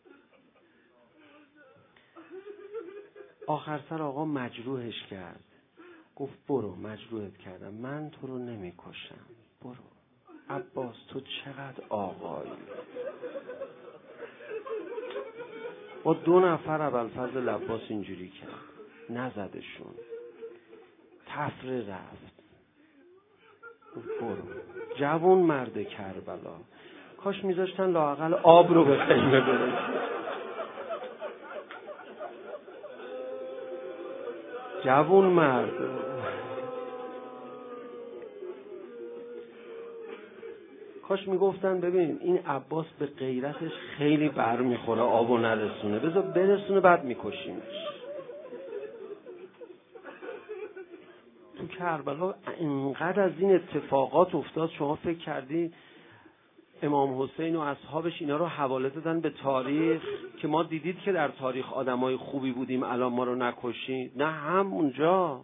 آخر سر آقا مجروحش کرد، گفت برو مجروحت کردم، من تو رو نمیکشم، برو. عباس تو چقدر آقایی. با دو نفر ابوالفضل عباس اینجوری کرد، نزدشون، تفره رفت، برو. جوون مرد کربلا، کاش میذاشتن لااقل آب رو به خیمه برسه. جوون مرد. کاش میگفتن ببین این عباس به غیرتش خیلی بر میخوره، آبو نرسونه، بذار برسونه بعد میکشیمش. تو کربلا اینقدر از این اتفاقات افتاد، شما فکر کردی امام حسین و اصحابش اینا رو حواله دادن به تاریخ که ما دیدید که در تاریخ آدمای خوبی بودیم الان ما رو نکشید؟ نه، هم اونجا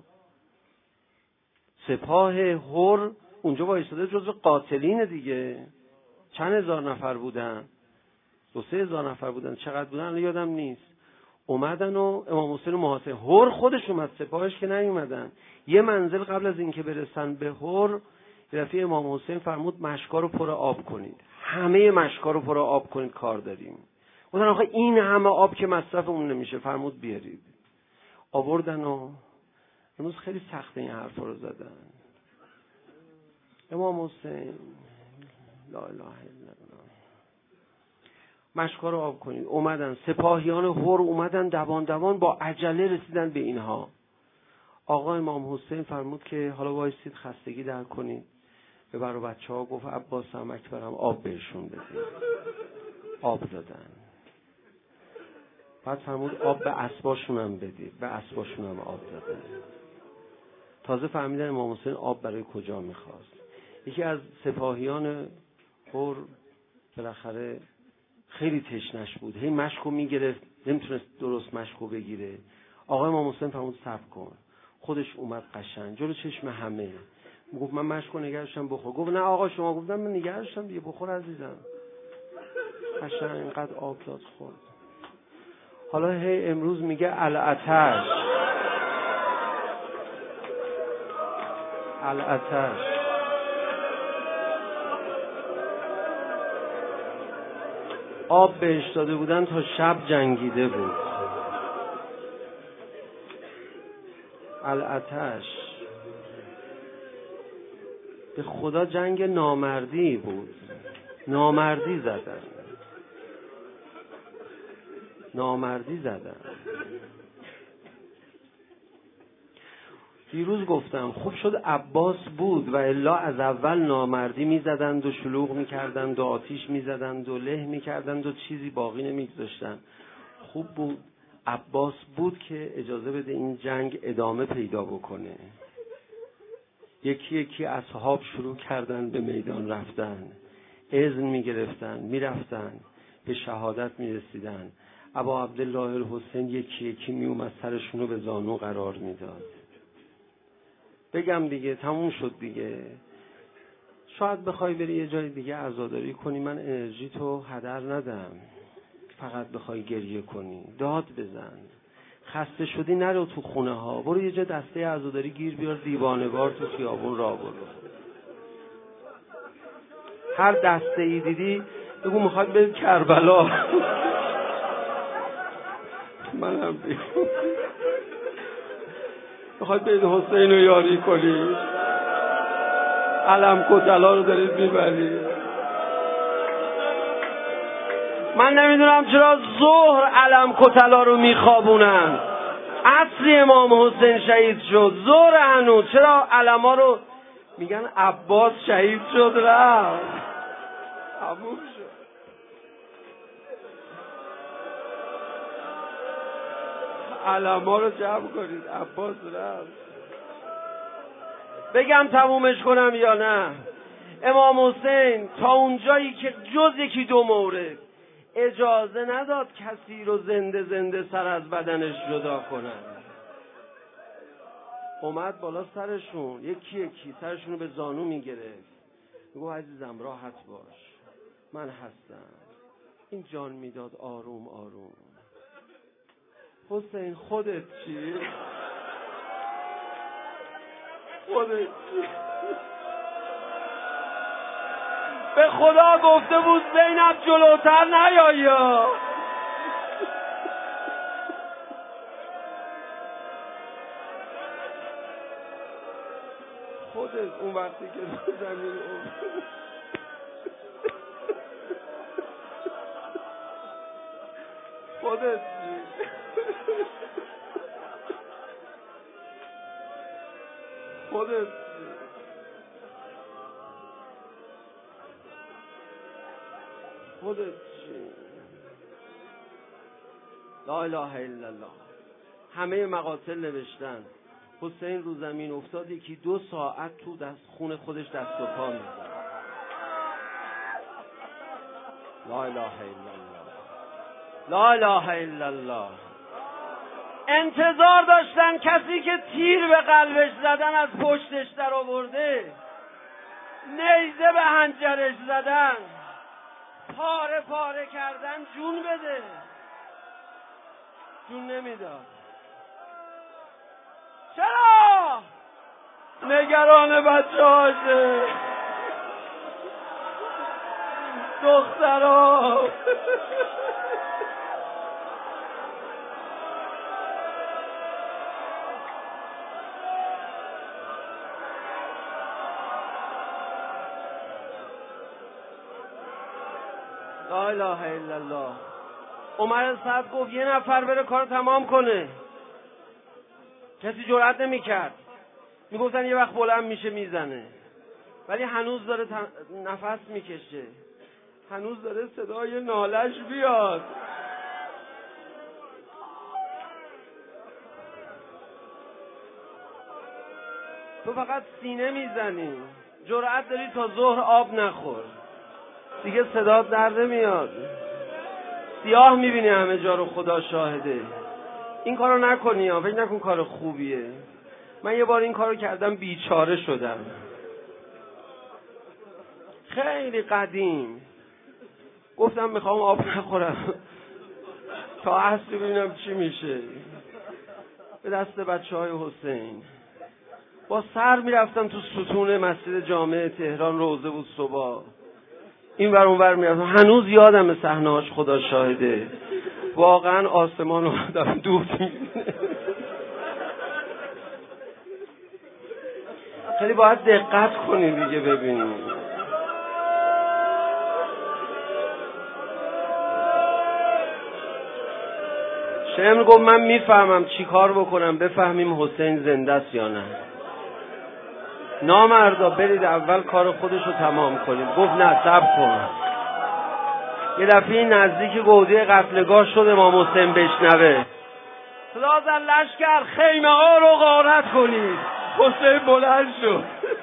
سپاه هر اونجا وایساده جزو قاتلین دیگه. چند هزار نفر بودن؟ دو سه هزار نفر بودن، چقدر بودن الان یادم نیست. اومدن و امام حسین و محاصره. هر خودش اومد، سپاهش که نیومدن. یه منزل قبل از اینکه برسن به هر، رفیع امام حسین فرمود مشکا رو پر آب کنید، همه مشکا رو پر آب کنید، کار داریم. گفتن آخه این همه آب که مصرفمون نمیشه. فرمود بیارید. آوردن و امروز خیلی سخته این حرفا رو زدن. امام حسین لا اله الا الله، مشکا رو آب کنید. اومدن سپاهیان هر، اومدن دوان دوان با عجله رسیدن به اینها. آقا امام حسین فرمود که حالا وایسید خستگی در کنید. به برای بچه ها گفت عباس هم اکبرم آب بهشون بدید. آب دادن. بعد فرمود آب به اسباشون هم بدید. به اسباشون هم آب دادن. تازه فهمیدن امام حسین آب برای کجا میخواست. یکی از سپاهیان پر بالاخره خیلی تشنش بود، هی مشکو میگرفت، نمیتونست درست مشکو بگیره. آقا امام حسین فرمود صبر کن. خودش اومد قشنگ جلو چشم همه گفت من مشکو نگرشم بخور. گفت نه آقا شما. گفتم من نگرشم دیگه، بخور عزیزم. قشنگ اینقدر آب داد خورد. حالا هی امروز میگه العتش العتش. آب بهش داده بودن تا شب جنگیده بود. العتش به خدا جنگ نامردی بود. نامردی زدن نامردی زدن دیروز گفتم خوب شد عباس بود و الا از اول نامردی میزدند و شلوغ میکردند و آتیش میزدند و له میکردند و چیزی باقی نمیگذاشتند. خوب بود عباس بود که اجازه بده این جنگ ادامه پیدا بکنه. یکی یکی اصحاب شروع کردن به میدان رفتن، اذن میگرفتن، میرفتن، به شهادت میرسیدن. ابا عبدالله الحسین یکی یکی میومد سرشونو به زانو قرار میداد. بگم دیگه تموم شد دیگه. شاید بخوای بری یه جای دیگه عزاداری کنی، من انرژی تو هدر ندم. فقط بخوای گریه کنی، داد بزن، خسته شدی نرو تو خونه ها، برو یه جا دسته عزاداری گیر بیار، دیوانه‌وار تو خیابون راه برو. هر دسته ای دیدی بگو میخواد بری کربلا. منم بگو میخواد برید حسین رو یاری کنی، علم کتلا رو دارید میبرید. من نمیدونم چرا ظهر علم کتلا رو میخوابونن. عصر امام حسین شهید شد، ظهر هنوز چرا علما رو میگن عباس شهید شد رفت تموم شد. علما رو جمع کنید، عباس رفت. بگم تمومش کنم یا نه؟ امام حسین تا اونجایی که جز یکی دو مورد اجازه نداد کسی رو زنده زنده سر از بدنش جدا کنن. اومد بالا سرشون، یکی یکی سرشون رو به زانو میگرفت، میگو عزیزم راحت باش، من هستم. این جان میداد آروم آروم. حسین خودت چی؟ خودت چی؟ به خدا گفته بود زینب جلوتر نیایا. خودت اون وقتی که تو زمین افتاد خودت چی؟ خودت چی؟ خودت چی؟ لا اله الا الله. همه مقاتل نوشتن حسین رو زمین افتاد یکی دو ساعت تو دست خون خودش دست و پا میزد. لا اله الا الله. لا اله الا الله. انتظار داشتن کسی که تیر به قلبش زدن از پشتش در آورده، نیزه به حنجرش زدن، پاره پاره کردن، جون بده. جون نمیداد. چرا؟ نگران بچه هاشه، دخترها. لا اله الا الله. عمر صاحب گفت یه نفر بره کار تمام کنه. کسی جرئت نمی‌کرد. میگفتن یه وقت بلند میشه میزنه، ولی هنوز داره نفس میکشه، هنوز داره صدای نالش بیاد. تو فقط سینه میزنی، جرأت داری تا ظهر آب نخور، دیگه صدات در نمیاد، سیاه میبینی همه جا رو، خدا شاهده. این کارو نکنی ها، فکر نکن کار خوبیه. من یه بار این کارو کردم، بیچاره شدم. خیلی قدیم گفتم میخوام آب نخورم تا عصر ببینم چی میشه. به دست بچه های حسین با سر میرفتم تو ستون مسجد جامع تهران، روزه بود صبح، این ور اون ور میرفتم. هنوز یادم صحنه‌اش، خدا شاهده. واقعا آسمان رو آدم دود میبینه. خیلی باید دقت کنی دیگه ببینی. شمر گفت من میفهمم چی کار بکنم بفهمیم حسین زنده است یا نه. نامردا برید اول کار خودش رو تمام کنید. گفت نه صبر کن. یه دفعه نزدیک گودی قتلگاه شد، امام حسین بشنوه صدا زن لشکر خیمه ها رو غارت کنید. حسین بلند شد،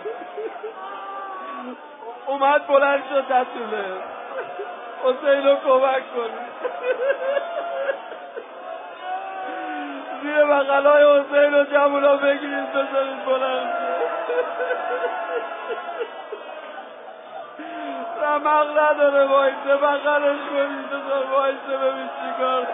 اومد بلند شد دستونه حسین رو کمک کنید. زیر بغلای حسین رو جمعونا بگیرید بذارید بلند شد. رمق نداره وایسه، بغلش کنید بذار وایسه ببین چی کار.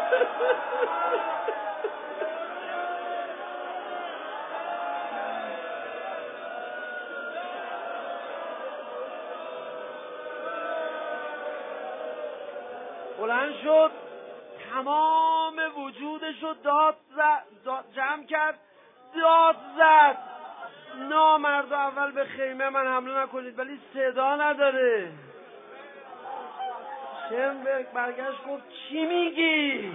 بلند شد، تمام وجودش رو داد زد، جمع کرد، داد زد. نامردا اول به خیمه من حمله نکنید، ولی صدا نداره. شمر برگشت گفت چی میگی؟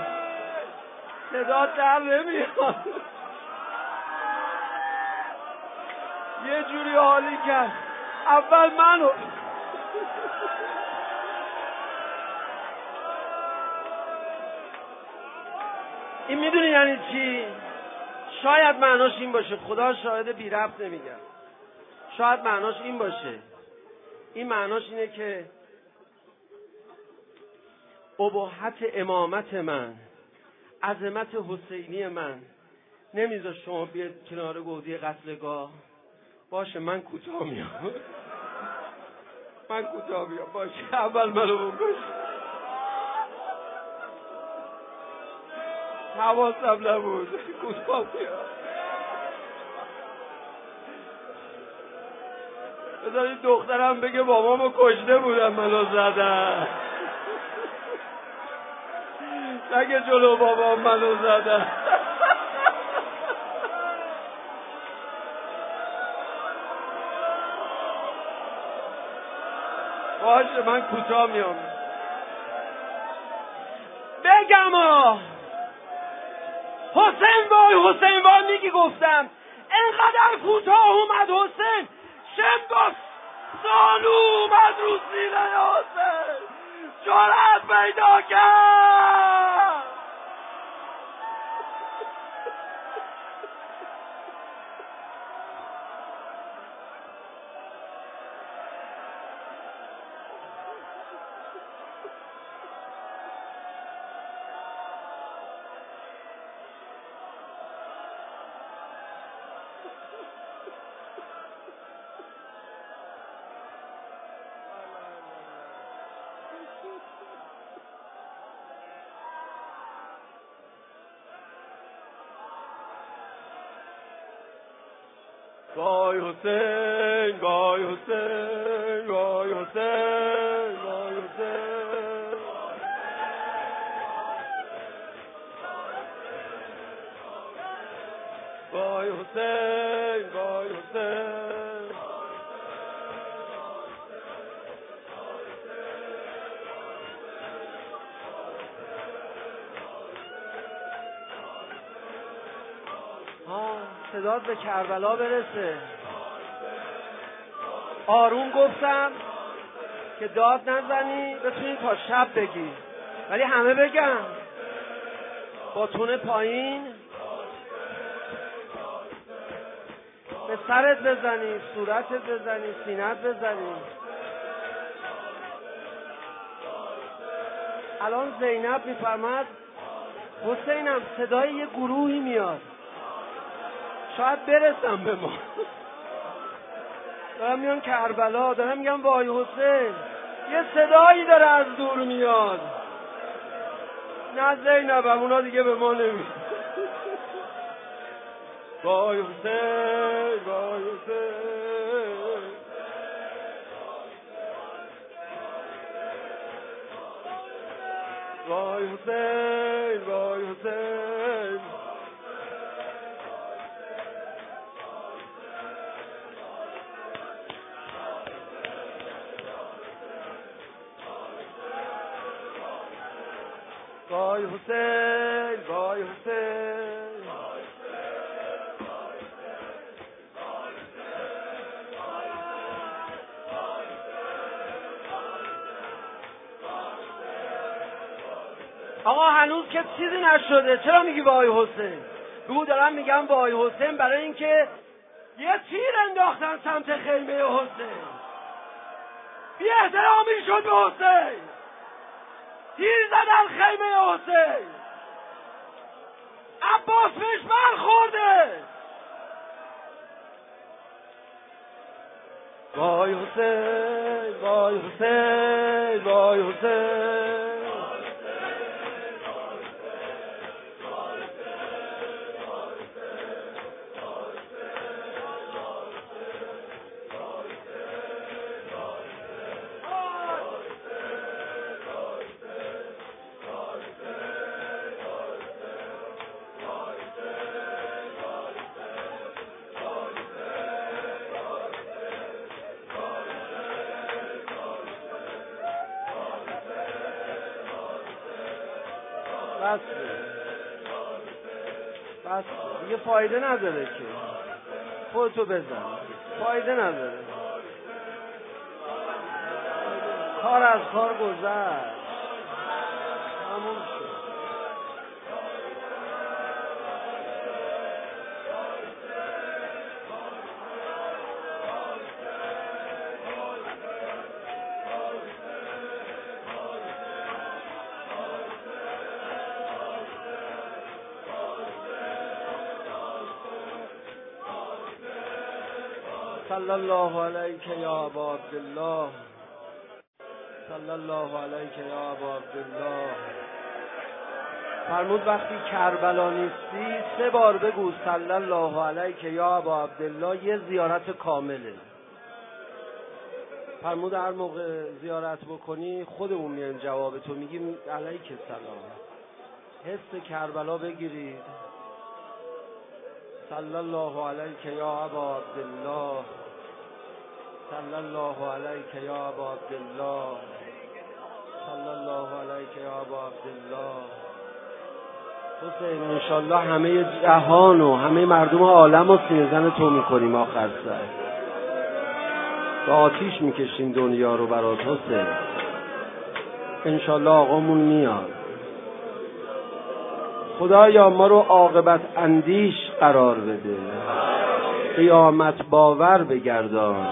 صدا در نمیاد. یه جوری حالی کرد، اول منو این میدونی یعنی چی؟ شاید معناش این باشه، خدا شاهد بی ربط نمیگم، شاید معناش این باشه، این معناش اینه که اباحت امامت من، عظمت حسینی من نمیذار شما بیاد کنار گودی قتلگاه. باشه من کوتاه میام، من کوتاه میام، باشه اول منو بکش. حواسم نبود، کوتاه میام. بذارید دخترم بگه بابامو کشته بودم منو زدن، نگه جلو بابام منو زدن. باشه من کوتاه میام. بگم آه حسین وای حسین وای میگی گفتم انقدر کوتاه اومد حسین. شم گفت زانو اومد رو سینه حسین، جرأت پیدا کرد. وای حسین وای حسین وای حسین وای حسین. وای حسین وای حسین. صدات به کربلا برسه. آروم گفتم که داد نزنی بتونی تا شب بگی، ولی همه بگن با تون پایین، به سرت بزنی، صورتت بزنی، سینت بزنی. الان زینب میفرماد حسینم صدای یه گروهی میاد، شاید برسم به ما. دارم میان کربلا، دارم میگم وای حسین یه صدایی داره از دور میاد. نه زینبم اونا دیگه به ما نمیاد. وای حسین وای حسین وای حسین وای حسین وای حسین وای حسین. آقا هنوز که چیزی نشده، چرا میگی وای حسین؟ بگو دارم میگم وای حسین برای اینکه یه تیر انداختن سمت خیمه حسین، بی احترامی شد به حسین، تیر زدن خیمه حسین، عباس بهش برخورده. وای حسین وای حسین وای حسین. بس بس دیگه فایده نداره که خودتو بزن، فایده نداره، کار از کار گذشت، تموم شد. صلی الله علیک یا ابا عبدالله، صلی الله علیک یا ابا عبدالله. فرمود وقتی کربلا نیستی سه بار بگو صلی الله علیک یا ابا عبدالله، یه زیارت کامله. فرمود هر موقع زیارت بکنی خودمون میایم جواب تو میگیم علیک سلام. حس کربلا بگیرید. صلی الله علیک یا ابا عبدالله، صلی الله علیک یا ابا عبدالله، صلی الله علیک یا ابا عبدالله. حسین انشالله همه جهان و همه مردم عالم رو سینه زن تو میکنیم آخر سر. به آتیش میکشیم دنیا رو برات حسین. انشالله آقامون میاد. خدایا ما رو عاقبت اندیش قرار بده، قیامت باور بگردان،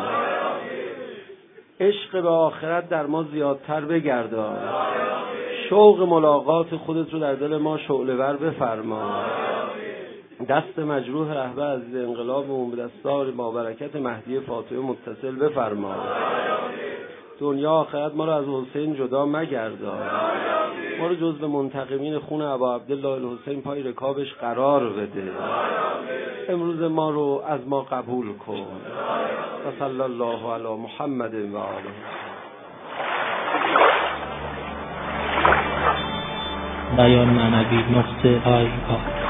عشق به آخرت در ما زیادتر بگردان، شوق ملاقات خودت رو در دل ما شعله‌ور بفرما. دست مجروح رهبر عزیز انقلابمون به دستار مبارکت مهدی فاطمه متصل بفرما. دنیا آخرت ما رو از حسین جدا مگردان، ما رو جزو منتقمین خون ابا عبدالله الحسین پای رکابش قرار بده. امروز ما رو از ما قبول کن. و صلی الله علی محمد و آله. بیان معنوی نقطه آی آی